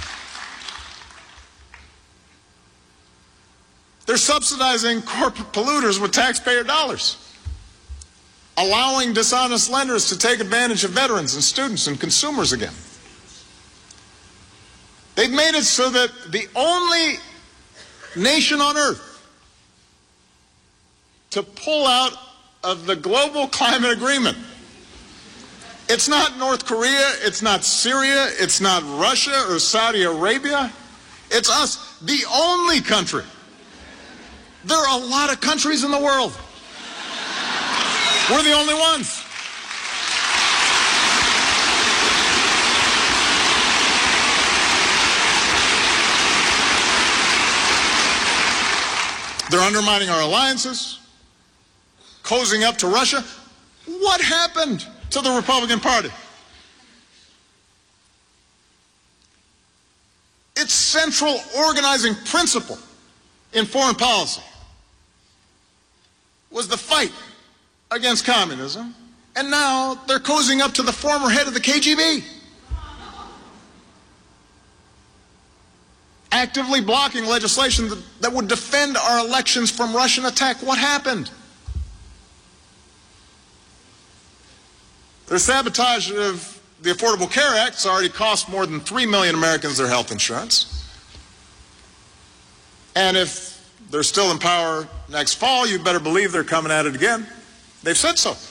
They're subsidizing corporate polluters with taxpayer dollars, allowing dishonest lenders to take advantage of veterans and students and consumers again. They've made it so that the only nation on earth to pull out of the global climate agreement, it's not North Korea, it's not Syria, it's not Russia or Saudi Arabia, it's us, the only country. There are a lot of countries in the world. We're the only ones. They're undermining our alliances, cozying up to Russia. What happened to the Republican Party? Its central organizing principle in foreign policy was the fight against communism, and now they're cozying up to the former head of the K G B, actively blocking legislation that, that would defend our elections from Russian attack. What happened? Their sabotage of the Affordable Care Act has already cost more than three million Americans their health insurance. And if they're still in power next fall, you better believe they're coming at it again. They've said so.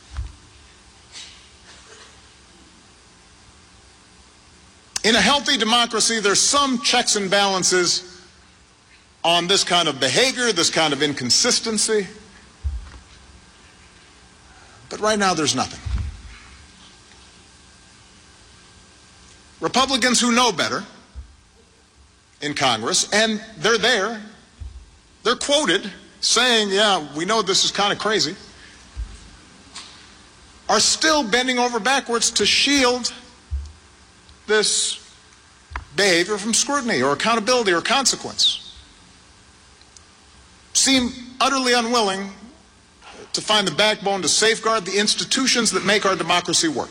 In a healthy democracy, there's some checks and balances on this kind of behavior, this kind of inconsistency. But right now, there's nothing. Republicans who know better in Congress, and they're there, they're quoted saying, yeah, we know this is kind of crazy, are still bending over backwards to shield this behavior from scrutiny or accountability or consequence. Seem utterly unwilling to find the backbone to safeguard the institutions that make our democracy work.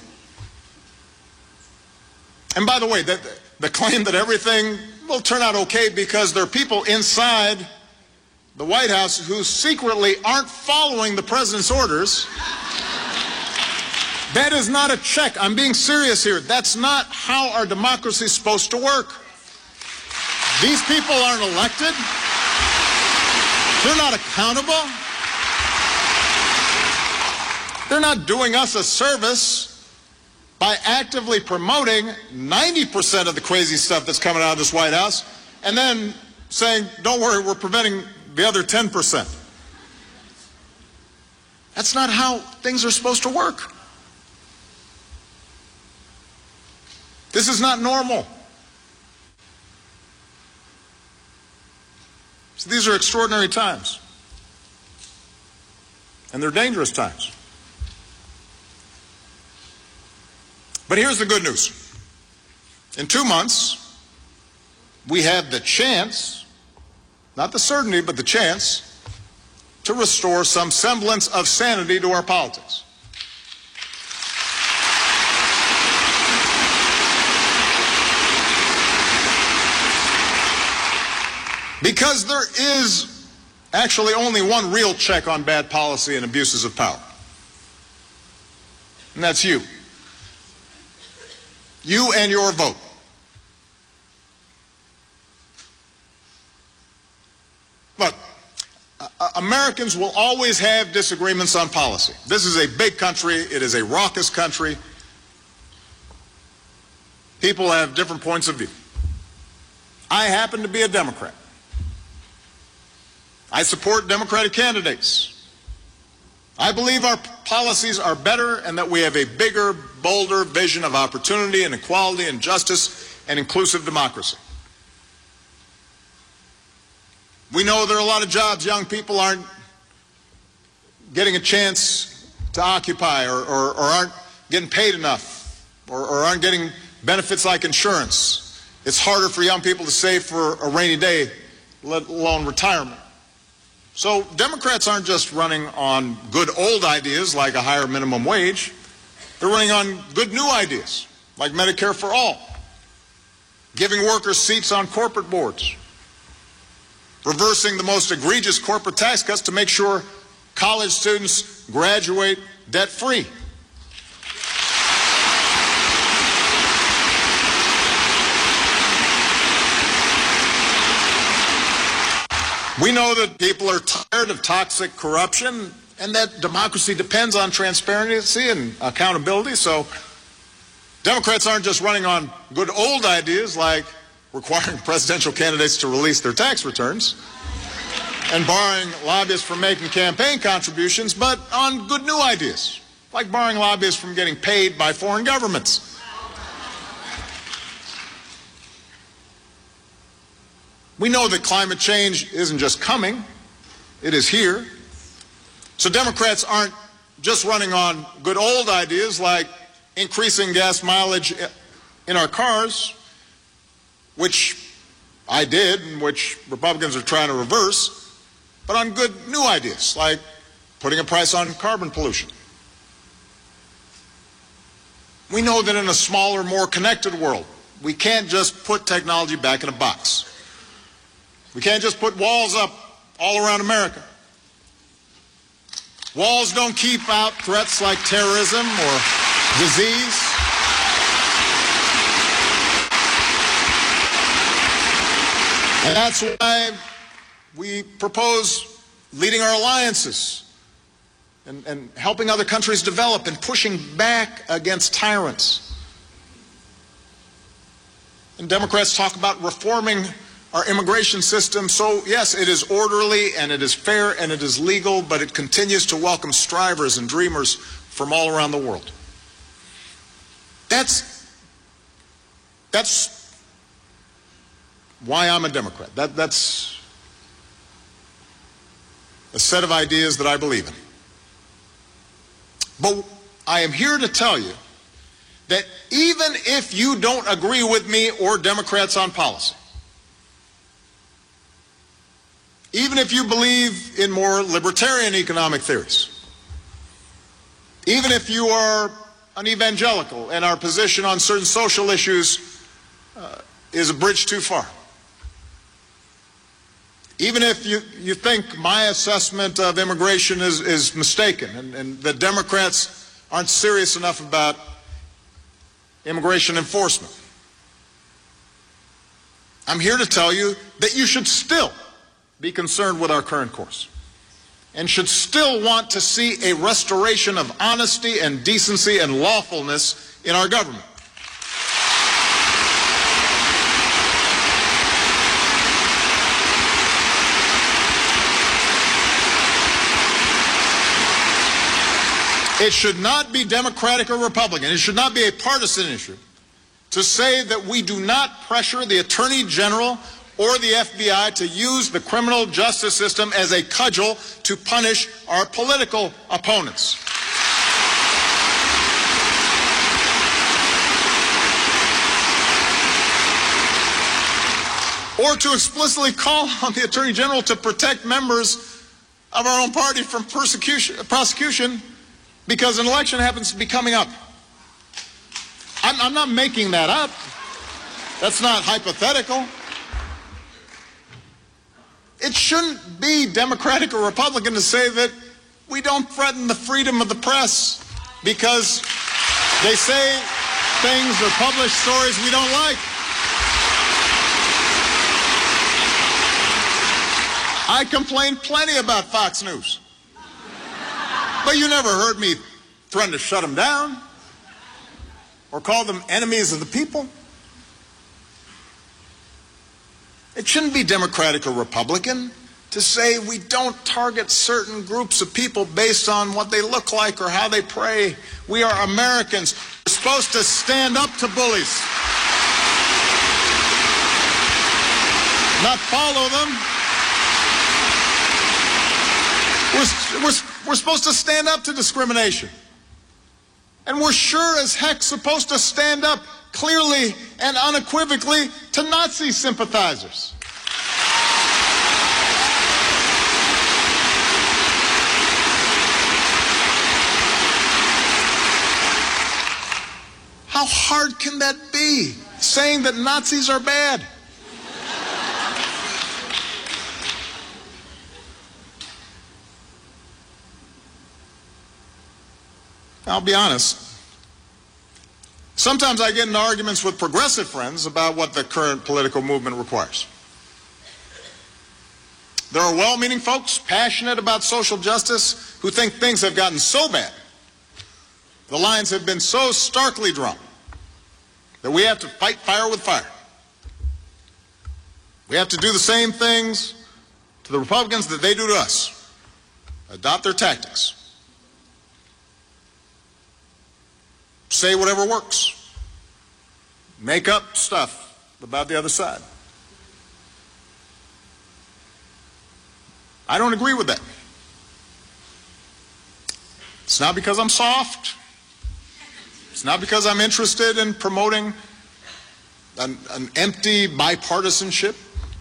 And by the way, the, the claim that everything will turn out okay because there are people inside the White House who secretly aren't following the president's orders, that is not a check. I'm being serious here. That's not how our democracy is supposed to work. These people aren't elected. They're not accountable. They're not doing us a service by actively promoting ninety percent of the crazy stuff that's coming out of this White House and then saying, don't worry, we're preventing the other ten percent. That's not how things are supposed to work. This is not normal. So these are extraordinary times. And they're dangerous times. But here's the good news. In two months, we have the chance, not the certainty, but the chance, to restore some semblance of sanity to our politics. Because there is actually only one real check on bad policy and abuses of power. And that's you. You and your vote. Look, uh, Americans will always have disagreements on policy. This is a big country. It is a raucous country. People have different points of view. I happen to be a Democrat. I support Democratic candidates. I believe our policies are better and that we have a bigger, bolder vision of opportunity and equality and justice and inclusive democracy. We know there are a lot of jobs young people aren't getting a chance to occupy or, or, or aren't getting paid enough or, or aren't getting benefits like insurance. It's harder for young people to save for a rainy day, let alone retirement. So Democrats aren't just running on good old ideas like a higher minimum wage. They're running on good new ideas like Medicare for all, giving workers seats on corporate boards, reversing the most egregious corporate tax cuts to make sure college students graduate debt-free. We know that people are tired of toxic corruption and that democracy depends on transparency and accountability. So Democrats aren't just running on good old ideas like requiring presidential candidates to release their tax returns and barring lobbyists from making campaign contributions, but on good new ideas like barring lobbyists from getting paid by foreign governments. We know that climate change isn't just coming, it is here. So Democrats aren't just running on good old ideas like increasing gas mileage in our cars, which I did and which Republicans are trying to reverse, but on good new ideas like putting a price on carbon pollution. We know that in a smaller, more connected world, we can't just put technology back in a box. We can't just put walls up all around America. Walls don't keep out threats like terrorism or disease. And that's why we propose leading our alliances and, and helping other countries develop and pushing back against tyrants. And Democrats talk about reforming our immigration system. So yes, it is orderly and it is fair and it is legal, but it continues to welcome strivers and dreamers from all around the world. That's, that's why I'm a Democrat. That, that's a set of ideas that I believe in. But I am here to tell you that even if you don't agree with me or Democrats on policy, even if you believe in more libertarian economic theories, even if you are an evangelical and our position on certain social issues uh, is a bridge too far, even if you, you think my assessment of immigration is, is mistaken and, and the Democrats aren't serious enough about immigration enforcement, I'm here to tell you that you should still be concerned with our current course and should still want to see a restoration of honesty and decency and lawfulness in our government. It should not be Democratic or Republican. It should not be a partisan issue to say that we do not pressure the Attorney General or the F B I to use the criminal justice system as a cudgel to punish our political opponents. Or to explicitly call on the Attorney General to protect members of our own party from persecution, prosecution because an election happens to be coming up. I'm, I'm not making that up. That's not hypothetical. It shouldn't be Democratic or Republican to say that we don't threaten the freedom of the press because they say things or publish stories we don't like. I complain plenty about Fox News. But you never heard me threaten to shut them down or call them enemies of the people. It shouldn't be Democratic or Republican to say we don't target certain groups of people based on what they look like or how they pray. We are Americans. We're supposed to stand up to bullies, not follow them. We're, we're, we're supposed to stand up to discrimination. And we're sure as heck supposed to stand up clearly and unequivocally to Nazi sympathizers. How hard can that be, saying that Nazis are bad? I'll be honest. Sometimes I get into arguments with progressive friends about what the current political movement requires. There are well-meaning folks passionate about social justice who think things have gotten so bad, the lines have been so starkly drawn, that we have to fight fire with fire. We have to do the same things to the Republicans that they do to us, adopt their tactics. Say whatever works. Make up stuff about the other side. I don't agree with that. It's not because I'm soft. It's not because I'm interested in promoting an, an empty bipartisanship.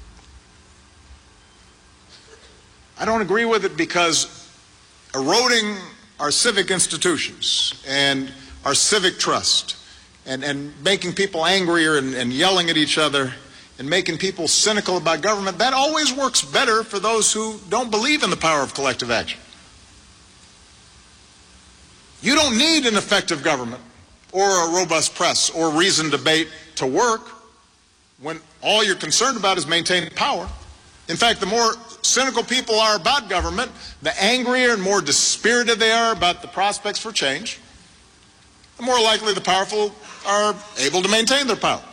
I don't agree with it because eroding our civic institutions and our civic trust, and, and making people angrier and, and yelling at each other and making people cynical about government, that always works better for those who don't believe in the power of collective action. You don't need an effective government or a robust press or reasoned debate to work when all you're concerned about is maintaining power. In fact, the more cynical people are about government, the angrier and more dispirited they are about the prospects for change, the more likely the powerful are able to maintain their power.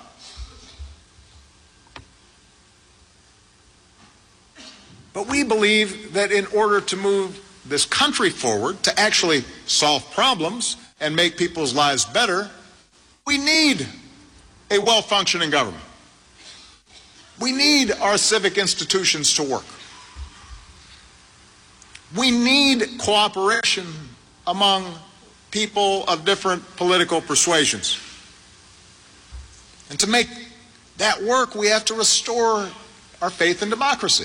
But we believe that in order to move this country forward, to actually solve problems and make people's lives better, we need a well-functioning government. We need our civic institutions to work. We need cooperation among people of different political persuasions. And to make that work, we have to restore our faith in democracy.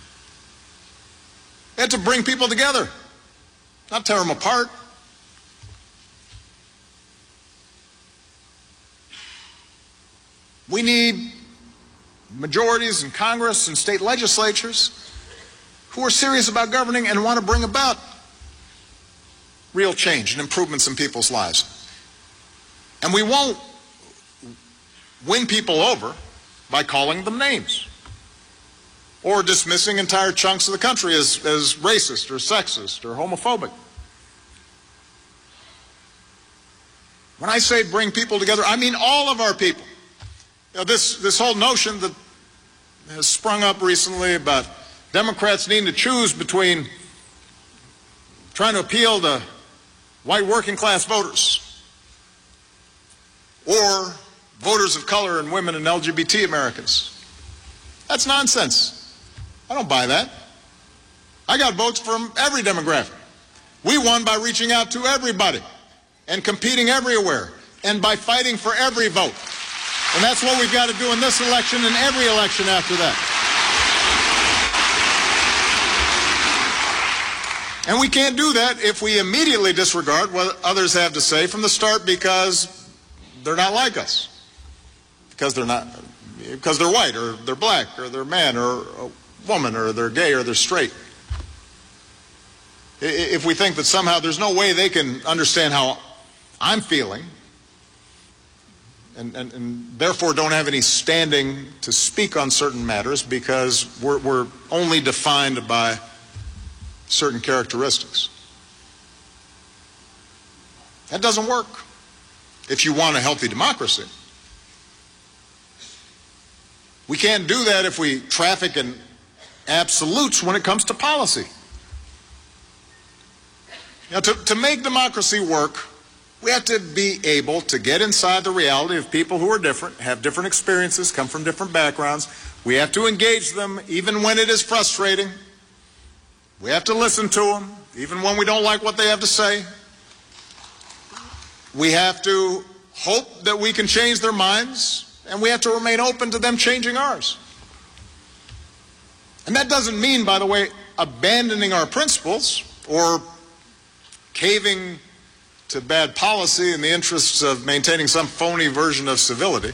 We have to bring people together, not tear them apart. We need majorities in Congress and state legislatures who are serious about governing and want to bring about real change and improvements in people's lives. And we won't win people over by calling them names or dismissing entire chunks of the country as, as racist or sexist or homophobic. When I say bring people together, I mean all of our people. You know, this, this whole notion that has sprung up recently about Democrats needing to choose between trying to appeal to white working class voters or voters of color and women and L G B T Americans. That's nonsense. I don't buy that. I got votes from every demographic. We won by reaching out to everybody and competing everywhere and by fighting for every vote. And that's what we've got to do in this election and every election after that. And we can't do that if we immediately disregard what others have to say from the start because they're not like us. Because they're not, because they're white or they're black or they're man or a woman or they're gay or they're straight. If we think that somehow there's no way they can understand how I'm feeling, And, and, and therefore don't have any standing to speak on certain matters because we're, we're only defined by certain characteristics. That doesn't work if you want a healthy democracy. We can't do that if we traffic in absolutes when it comes to policy. Now, to, to make democracy work, we have to be able to get inside the reality of people who are different, have different experiences, come from different backgrounds. We have to engage them even when it is frustrating. We have to listen to them even when we don't like what they have to say. We have to hope that we can change their minds, and we have to remain open to them changing ours. And that doesn't mean, by the way, abandoning our principles or caving to bad policy in the interests of maintaining some phony version of civility.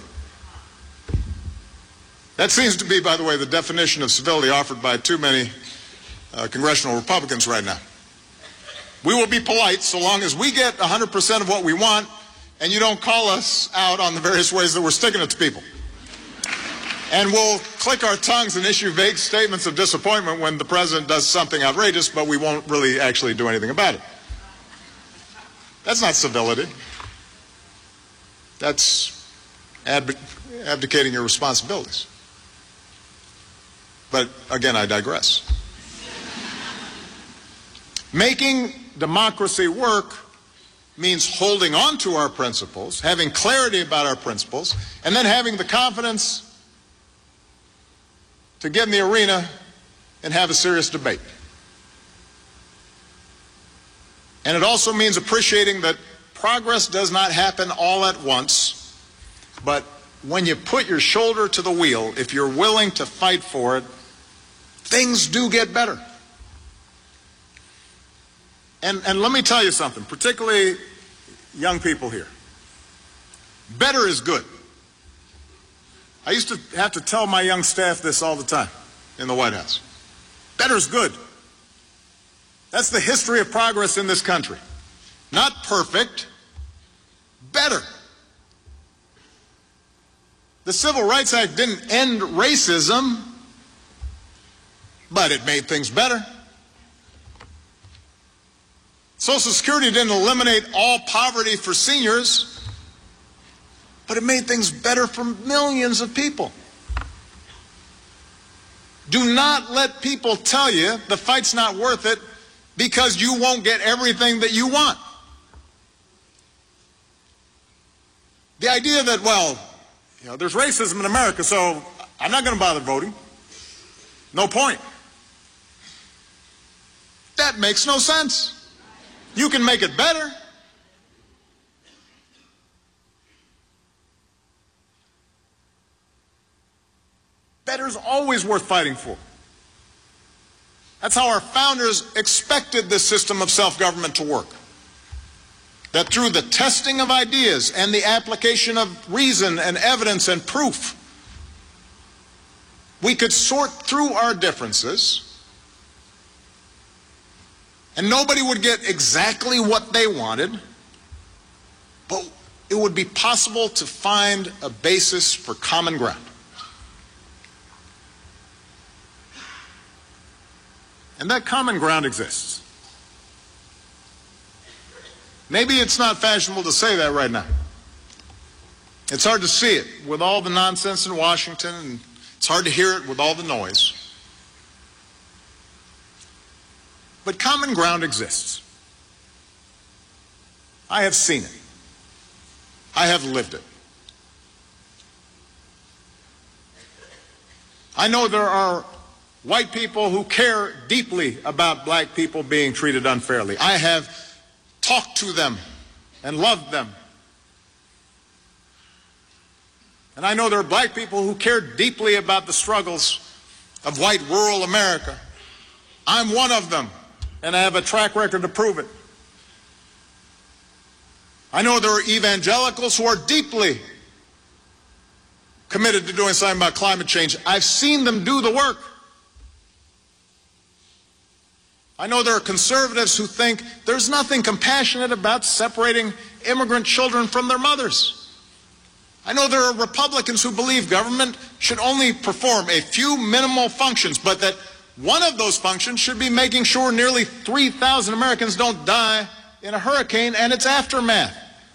That seems to be, by the way, the definition of civility offered by too many uh, congressional Republicans right now. We will be polite so long as we get one hundred percent of what we want and you don't call us out on the various ways that we're sticking it to people. And we'll click our tongues and issue vague statements of disappointment when the president does something outrageous, but we won't really actually do anything about it. That's not civility. That's ab- abdicating your responsibilities. But again, I digress. Making democracy work means holding on to our principles, having clarity about our principles, and then having the confidence to get in the arena and have a serious debate. And it also means appreciating that progress does not happen all at once, but when you put your shoulder to the wheel, if you're willing to fight for it, things do get better. And, and let me tell you something, particularly young people here. Better is good. I used to have to tell my young staff this all the time in the White House. Better is good. That's the history of progress in this country. Not perfect, better. The Civil Rights Act didn't end racism, but it made things better. Social Security didn't eliminate all poverty for seniors, but it made things better for millions of people. Do not let people tell you the fight's not worth it because you won't get everything that you want. The idea that, well, you know, there's racism in America, so I'm not going to bother voting. No point. That makes no sense. You can make it better, Better is always worth fighting for. That's how our founders expected this system of self-government to work. That through the testing of ideas and the application of reason and evidence and proof, we could sort through our differences and nobody would get exactly what they wanted, but it would be possible to find a basis for common ground. And that common ground exists. Maybe it's not fashionable to say that right now. It's hard to see it with all the nonsense in Washington, and it's hard to hear it with all the noise. But common ground exists. I have seen it. I have lived it. I know there are white people who care deeply about black people being treated unfairly. I have talked to them and loved them. And I know there are black people who care deeply about the struggles of white rural America. I'm one of them, and I have a track record to prove it. I know there are evangelicals who are deeply committed to doing something about climate change. I've seen them do the work. I know there are conservatives who think there's nothing compassionate about separating immigrant children from their mothers. I know there are Republicans who believe government should only perform a few minimal functions, but that one of those functions should be making sure nearly three thousand Americans don't die in a hurricane and its aftermath.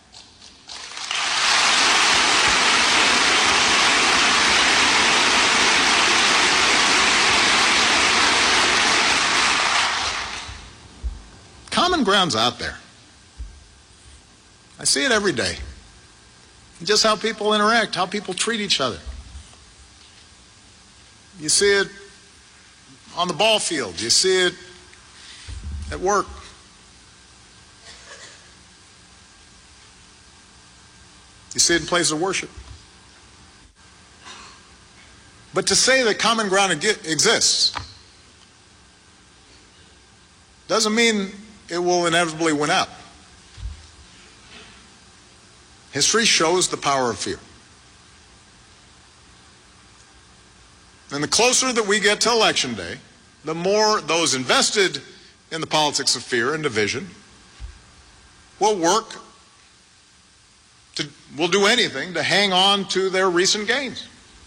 Common ground's out there. I see it every day. Just how people interact, how people treat each other. You see it on the ball field. You see it at work. You see it in places of worship. But to say that common ground exists doesn't mean it will inevitably win out. History shows the power of fear. And the closer that we get to election day, the more those invested in the politics of fear and division will work to, will do anything to hang on to their recent gains.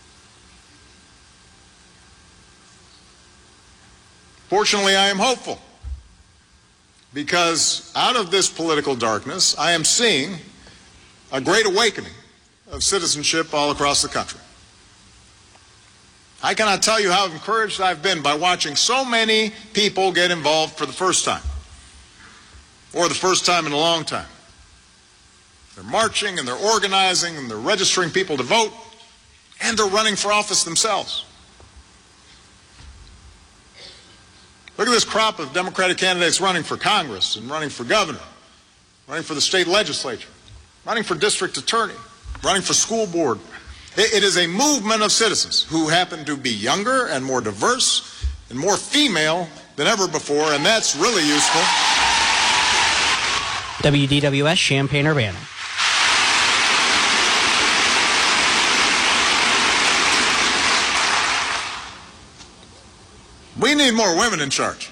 Fortunately, I am hopeful, because out of this political darkness, I am seeing a great awakening of citizenship all across the country. I cannot tell you how encouraged I've been by watching so many people get involved for the first time, or the first time in a long time. They're marching and they're organizing and they're registering people to vote, and they're running for office themselves. Look at this crop of Democratic candidates running for Congress and running for governor, running for the state legislature, running for district attorney, running for school board. It, it is a movement of citizens who happen to be younger and more diverse and more female than ever before, and that's really useful. W D W S Champaign-Urbana. We need more women in charge.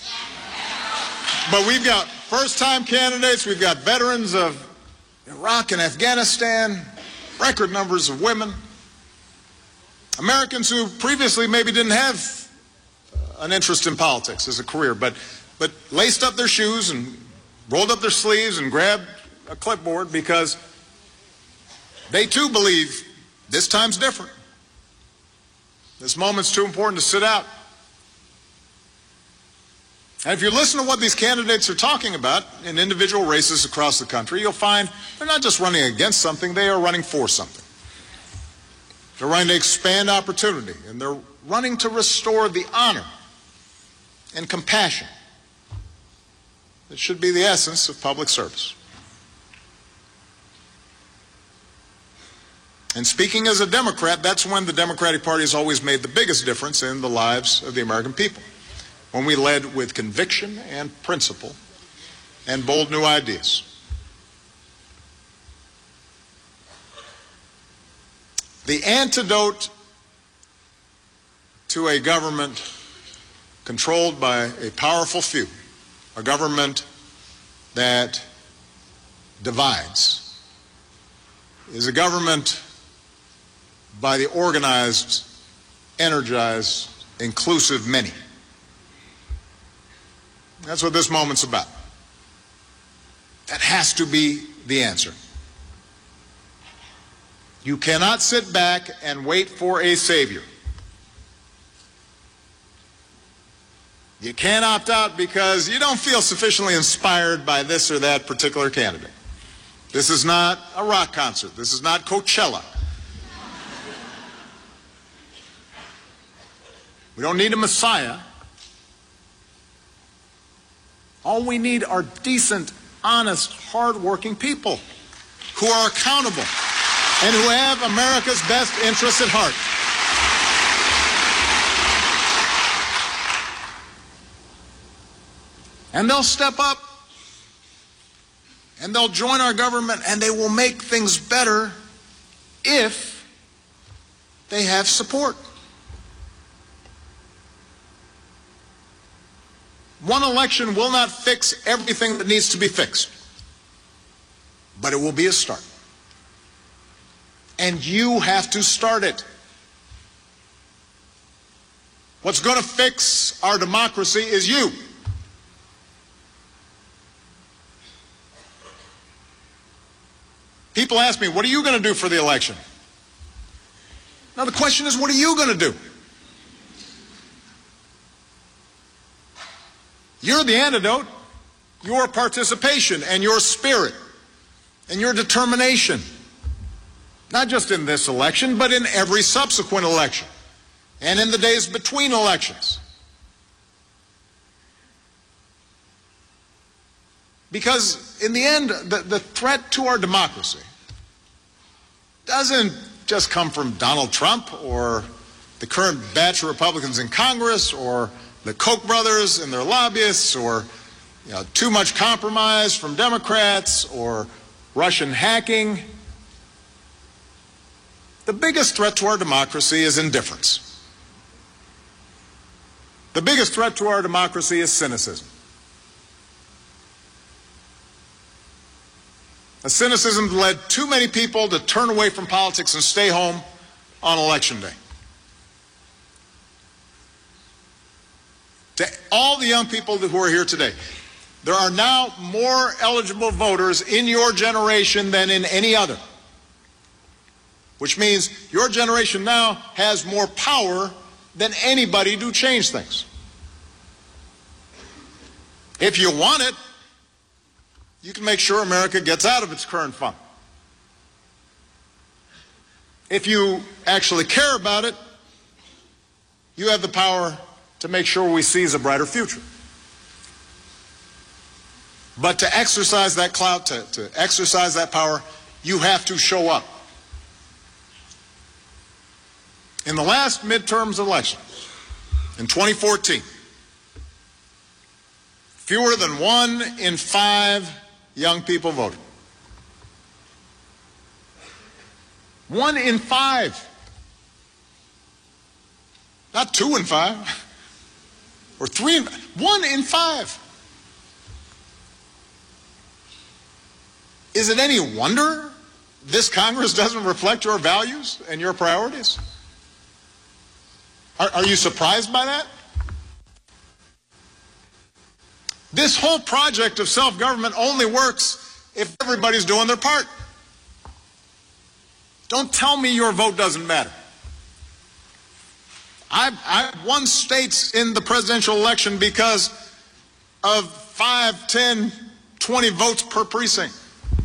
But we've got first-time candidates, we've got veterans of Iraq and Afghanistan, record numbers of women, Americans who previously maybe didn't have an interest in politics as a career, but, but laced up their shoes and rolled up their sleeves and grabbed a clipboard because they too believe this time's different. This moment's too important to sit out. And if you listen to what these candidates are talking about in individual races across the country, you'll find they're not just running against something, they are running for something. They're running to expand opportunity, and they're running to restore the honor and compassion that should be the essence of public service. And speaking as a Democrat, that's when the Democratic Party has always made the biggest difference in the lives of the American people. When we led with conviction and principle and bold new ideas. The antidote to a government controlled by a powerful few, a government that divides, is a government by the organized, energized, inclusive many. That's what this moment's about. That has to be the answer. You cannot sit back and wait for a savior. You can't opt out because you don't feel sufficiently inspired by this or that particular candidate. This is not a rock concert. This is not Coachella. We don't need a messiah. All we need are decent, honest, hard-working people who are accountable and who have America's best interests at heart. And they'll step up, and they'll join our government, and they will make things better if they have support. One election will not fix everything that needs to be fixed, but it will be a start. And you have to start it. What's going to fix our democracy is you. People ask me, what are you going to do for the election? Now the question is, what are you going to do? You're the antidote. Your participation and your spirit and your determination, not just in this election, but in every subsequent election and in the days between elections. Because in the end, the, the threat to our democracy doesn't just come from Donald Trump or the current batch of Republicans in Congress or the Koch brothers and their lobbyists, or you know, too much compromise from Democrats, or Russian hacking. The biggest threat to our democracy is indifference. The biggest threat to our democracy is cynicism. A cynicism that led too many people to turn away from politics and stay home on Election Day. To all the young people who are here today, there are now more eligible voters in your generation than in any other, which means your generation now has more power than anybody to change things. If you want it, you can make sure America gets out of its current funk. If you actually care about it, you have the power to make sure we seize a brighter future. But to exercise that clout, to, to exercise that power, you have to show up. In the last midterms election, in twenty fourteen, fewer than one in five young people voted. One in five. Not two in five. Or three in five. One in five. Is it any wonder this Congress doesn't reflect your values and your priorities? Are, are you surprised by that? This whole project of self-government only works if everybody's doing their part. Don't tell me your vote doesn't matter. I've, I've won states in the presidential election because of five, ten, twenty votes per precinct.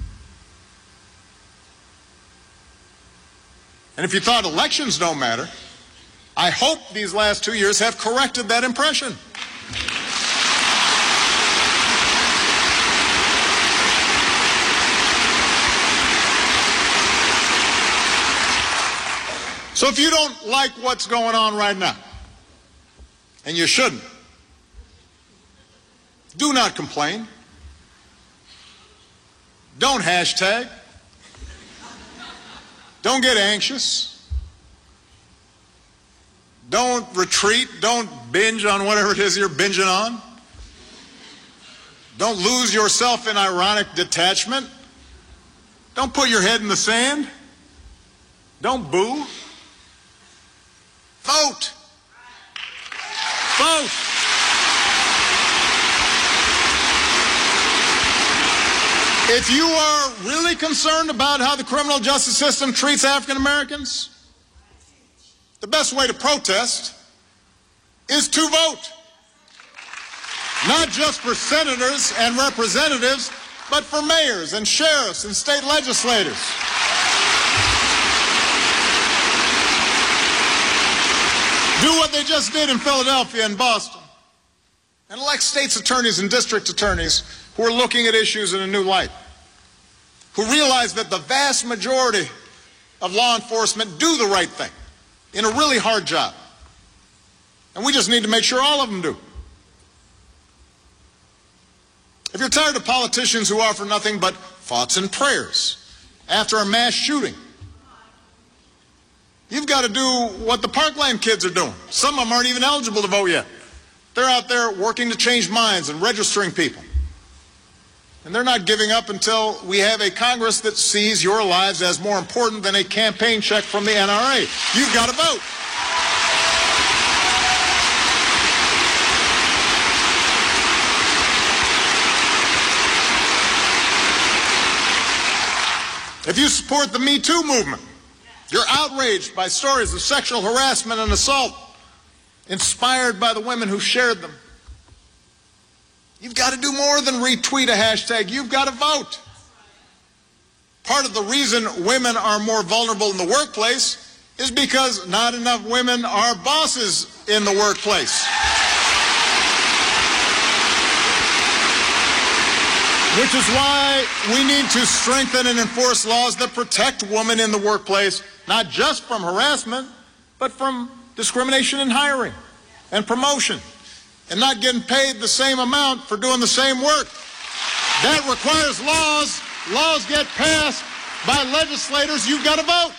And if you thought elections don't matter, I hope these last two years have corrected that impression. So if you don't like what's going on right now, and you shouldn't, do not complain. Don't hashtag. Don't get anxious. Don't retreat. Don't binge on whatever it is you're binging on. Don't lose yourself in ironic detachment. Don't put your head in the sand. Don't boo. Vote. Vote. If you are really concerned about how the criminal justice system treats African Americans, the best way to protest is to vote. Not just for senators and representatives, but for mayors and sheriffs and state legislators. Do what they just did in Philadelphia and Boston, and elect state's attorneys and district attorneys who are looking at issues in a new light, who realize that the vast majority of law enforcement do the right thing in a really hard job. And we just need to make sure all of them do. If you're tired of politicians who offer nothing but thoughts and prayers after a mass shooting, you've got to do what the Parkland kids are doing. Some of them aren't even eligible to vote yet. They're out there working to change minds and registering people. And they're not giving up until we have a Congress that sees your lives as more important than a campaign check from the N R A. You've got to vote. If you support the Me Too movement, you're outraged by stories of sexual harassment and assault, inspired by the women who shared them. You've got to do more than retweet a hashtag. You've got to vote. Part of the reason women are more vulnerable in the workplace is because not enough women are bosses in the workplace. Which is why we need to strengthen and enforce laws that protect women in the workplace, not just from harassment, but from discrimination in hiring and promotion, and not getting paid the same amount for doing the same work. That requires laws. Laws get passed by legislators. You've got to vote.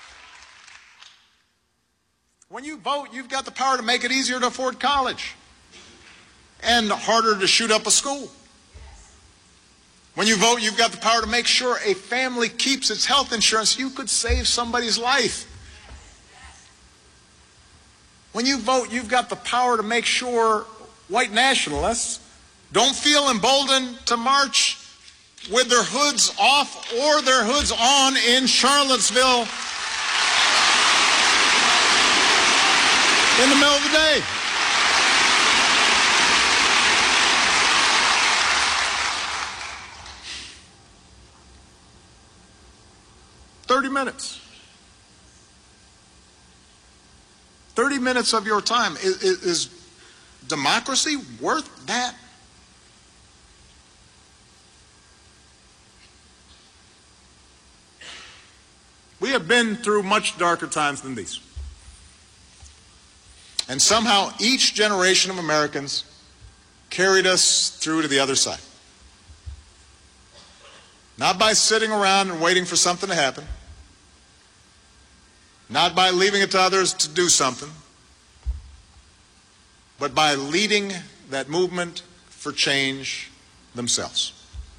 When you vote, you've got the power to make it easier to afford college and harder to shoot up a school. When you vote, you've got the power to make sure a family keeps its health insurance. You could save somebody's life. When you vote, you've got the power to make sure white nationalists don't feel emboldened to march with their hoods off or their hoods on in Charlottesville in the middle of the day. Thirty minutes. Thirty minutes of your time. Is, is, is democracy worth that? We have been through much darker times than these. And somehow each generation of Americans carried us through to the other side. Not by sitting around and waiting for something to happen. Not by leaving it to others to do something, but by leading that movement for change themselves.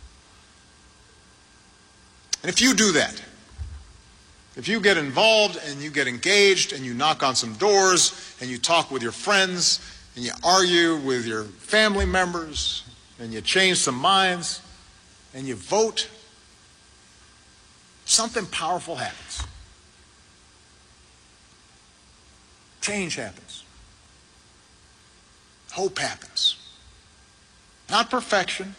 And if you do that, if you get involved and you get engaged and you knock on some doors and you talk with your friends and you argue with your family members and you change some minds and you vote, something powerful happens. Change happens. Hope happens. Not perfection.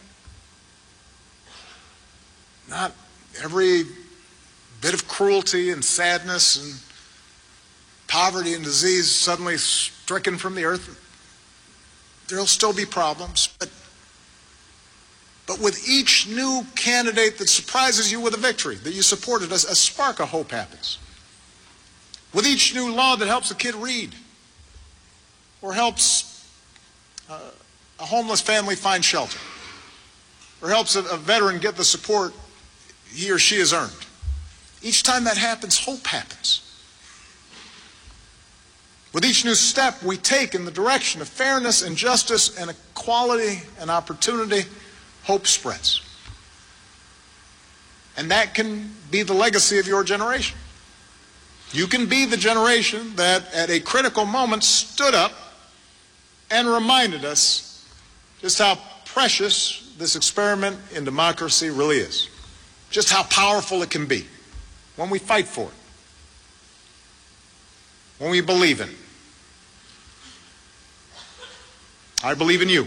Not every bit of cruelty and sadness and poverty and disease suddenly stricken from the earth. There'll still be problems, but But with each new candidate that surprises you with a victory, that you supported, a, a spark of hope happens. with each new law that helps a kid read or helps uh, a homeless family find shelter or helps a, a veteran get the support he or she has earned. Each time that happens, hope happens. With each new step we take in the direction of fairness and justice and equality and opportunity, hope spreads. And that can be the legacy of your generation. You can be the generation that at a critical moment stood up and reminded us just how precious this experiment in democracy really is. Just how powerful it can be when we fight for it, when we believe in it. I believe in you.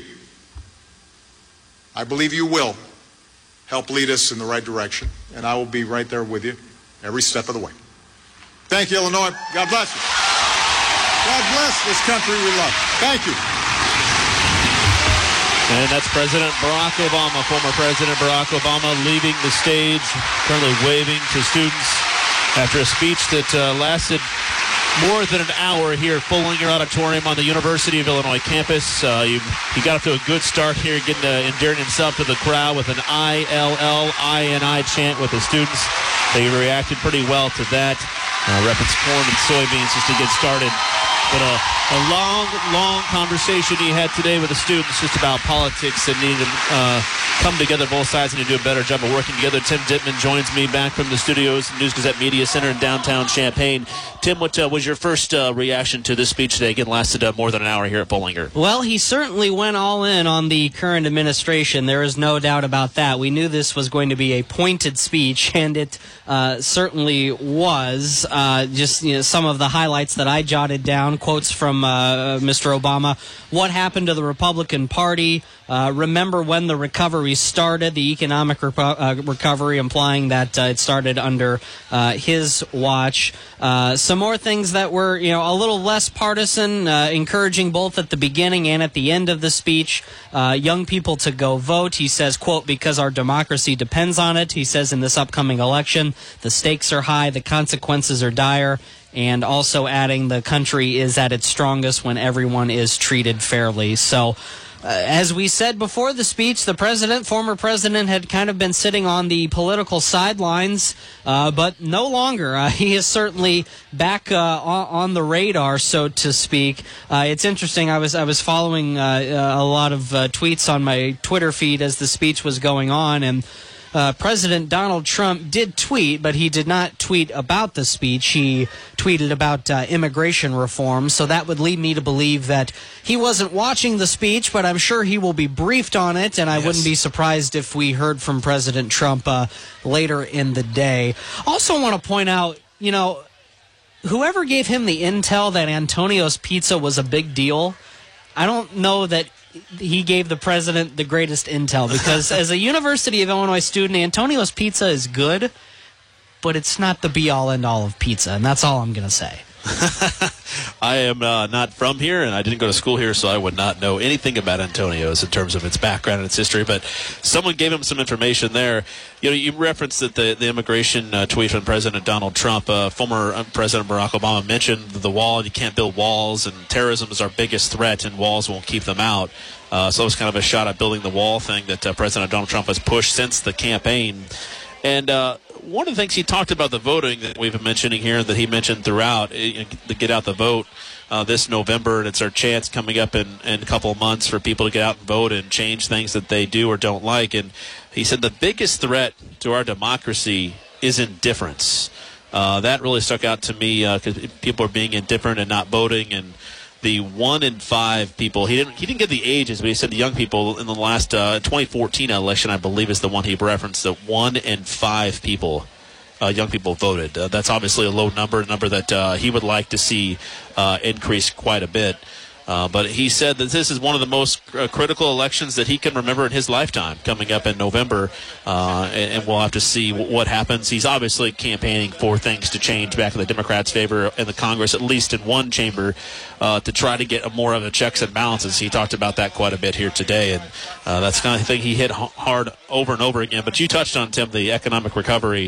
I believe you will help lead us in the right direction, and I will be right there with you every step of the way. Thank you, Illinois. God bless you. God bless this country we love. Thank you. And that's President Barack Obama, former President Barack Obama, leaving the stage, currently waving to students after a speech that uh, lasted more than an hour here at Bollinger Auditorium on the University of Illinois campus. Uh, he, he got off to a good start here, getting uh, endearing himself to the crowd with an I L L I N I chant with the students. They reacted pretty well to that. Uh, reference corn and soybeans just to get started. But a, a long, long conversation he had today with the students just about politics and needing to uh, come together, both sides need to do a better job of working together. Tim Dittman joins me back from the studios, News Gazette Media Center in downtown Champaign. Tim, what uh, was your first uh, reaction to this speech today? Again, lasted uh, more than an hour here at Bollinger. Well, he certainly went all in on the current administration. There is no doubt about that. We knew this was going to be a pointed speech, and it uh, certainly was. Uh, just you know, some of the highlights that I jotted down, quotes from uh, Mister Obama. What happened to the Republican Party? Uh, remember when the recovery started, the economic repo- uh, recovery, implying that uh, it started under uh, his watch. Uh, some more things that were, you know, a little less partisan, uh, encouraging both at the beginning and at the end of the speech, uh, young people to go vote. He says, quote, because our democracy depends on it. He says in this upcoming election, the stakes are high, the consequences are dire. And also adding the country is at its strongest when everyone is treated fairly. So, uh, as we said before the speech, the president, former president, had kind of been sitting on the political sidelines, uh, but no longer. Uh, he is certainly back uh, on, on the radar, so to speak. Uh, it's interesting. I was I was following uh, a lot of uh, tweets on my Twitter feed as the speech was going on, and Uh, President Donald Trump did tweet, but he did not tweet about the speech. He tweeted about uh, immigration reform, so that would lead me to believe that he wasn't watching the speech, but I'm sure he will be briefed on it, and I yes. wouldn't be surprised if we heard from President Trump uh, later in the day. Also want to point out, you know, whoever gave him the intel that Antonio's Pizza was a big deal, I don't know that he gave the president the greatest intel, because as a University of Illinois student, Antonio's Pizza is good, but it's not the be-all, end-all of pizza, and that's all I'm going to say. I am uh, not from here, and I didn't go to school here, so I would not know anything about Antonio's in terms of its background and its history, but someone gave him some information there. You know, you referenced that the, the immigration uh, tweet from President Donald Trump, uh, former President Barack Obama mentioned the wall, and you can't build walls, and terrorism is our biggest threat, and walls won't keep them out. Uh, so it was kind of a shot at building the wall thing that uh, President Donald Trump has pushed since the campaign. And uh, one of the things he talked about the voting that we've been mentioning here, that he mentioned throughout, uh, to get out the vote uh, this November, and it's our chance coming up in, in a couple of months for people to get out and vote and change things that they do or don't like. And he said the biggest threat to our democracy is indifference. Uh, that really stuck out to me because uh, people are being indifferent and not voting, and the one in five people, he didn't he didn't give the ages, but he said the young people in the last uh, twenty fourteen election, I believe, is the one he referenced, that one in five people, uh, young people voted. Uh, that's obviously a low number, a number that uh, he would like to see uh, increase quite a bit. Uh, but he said that this is one of the most uh, critical elections that he can remember in his lifetime, coming up in November, uh, and, and we'll have to see w- what happens. He's obviously campaigning for things to change back in the Democrats' favor in the Congress, at least in one chamber, uh, to try to get a more of a checks and balances. He talked about that quite a bit here today, and uh, that's the kind of thing he hit h- hard over and over again. But you touched on, Tim, the economic recovery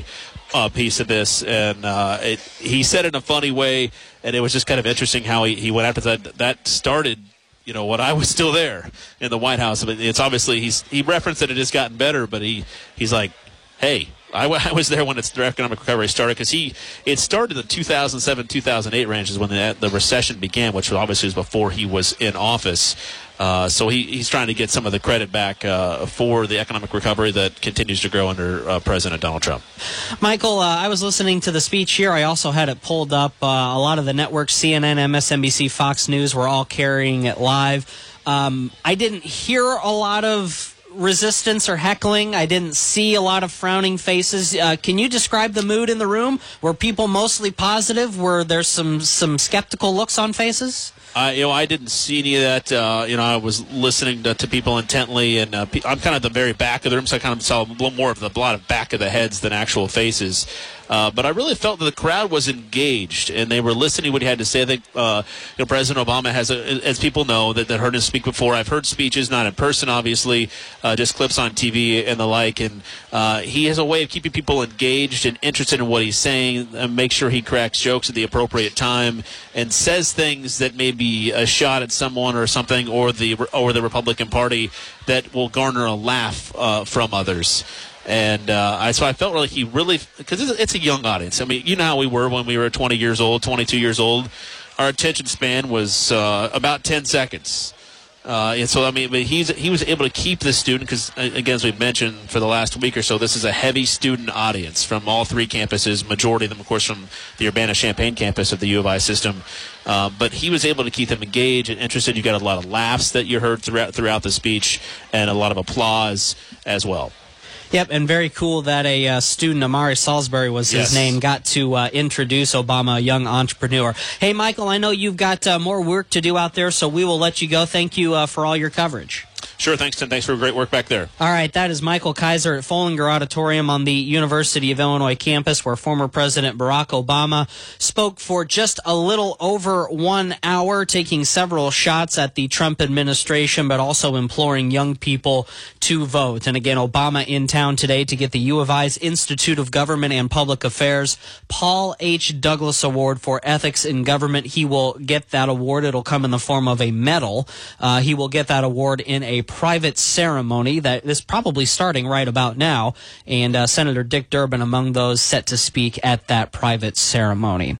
uh, piece of this, and uh, it, he said it in a funny way, and it was just kind of interesting how he, he went after that. That started, you know, when I was still there in the White House. But it's obviously he's he referenced that it has gotten better, but he he's like, hey. I, w- I was there when its economic recovery started because he it started in the two thousand seven two thousand eight range is when the, the recession began, which obviously was before he was in office. Uh, so he, he's trying to get some of the credit back uh, for the economic recovery that continues to grow under uh, President Donald Trump. Michael, uh, I was listening to the speech here. I also had it pulled up. Uh, a lot of the networks, C N N, M S N B C, Fox News, were all carrying it live. Um, I didn't hear a lot of resistance or heckling. I didn't see a lot of frowning faces. Uh, can you describe the mood in the room? Were people mostly positive? Were there some some skeptical looks on faces? Uh, you know, I didn't see any of that. Uh, you know, I was listening to, to people intently, and uh, pe- I'm kind of at the very back of the room, so I kind of saw a little more of the a lot of back of the heads than actual faces. Uh, but I really felt that the crowd was engaged, and they were listening to what he had to say. I think uh, you know, President Obama has, a, as people know, that, that heard him speak before. I've heard speeches, not in person, obviously, uh, just clips on T V and the like. And uh, he has a way of keeping people engaged and interested in what he's saying, and make sure he cracks jokes at the appropriate time and says things that may be a shot at someone or something, or the or the Republican Party, that will garner a laugh uh, from others. And uh, I, so I felt like he really, because it's, it's a young audience. I mean, you know how we were when we were twenty years old, twenty-two years old. Our attention span was uh, about ten seconds. Uh, and so, I mean, but he's, he was able to keep the student, because, again, as we've mentioned for the last week or so, this is a heavy student audience from all three campuses, majority of them, of course, from the Urbana-Champaign campus of the U of I system. Uh, but he was able to keep them engaged and interested. You got a lot of laughs that you heard throughout, throughout the speech, and a lot of applause as well. Yep, and very cool that a uh, student, Amari Salisbury was his Yes. name, got to uh, introduce Obama, a young entrepreneur. Hey, Michael, I know you've got uh, more work to do out there, so we will let you go. Thank you uh, for all your coverage. Sure, thanks, Tim. Thanks for great work back there. All right, that is Michael Kaiser at Follinger Auditorium on the University of Illinois campus, where former President Barack Obama spoke for just a little over one hour, taking several shots at the Trump administration, but also imploring young people to vote. And again, Obama in town today to get the U of I's Institute of Government and Public Affairs Paul H. Douglas Award for Ethics in Government. He will get that award. It'll come in the form of a medal. Uh, he will get that award in a private ceremony that is probably starting right about now, and uh, Senator Dick Durbin among those set to speak at that private ceremony.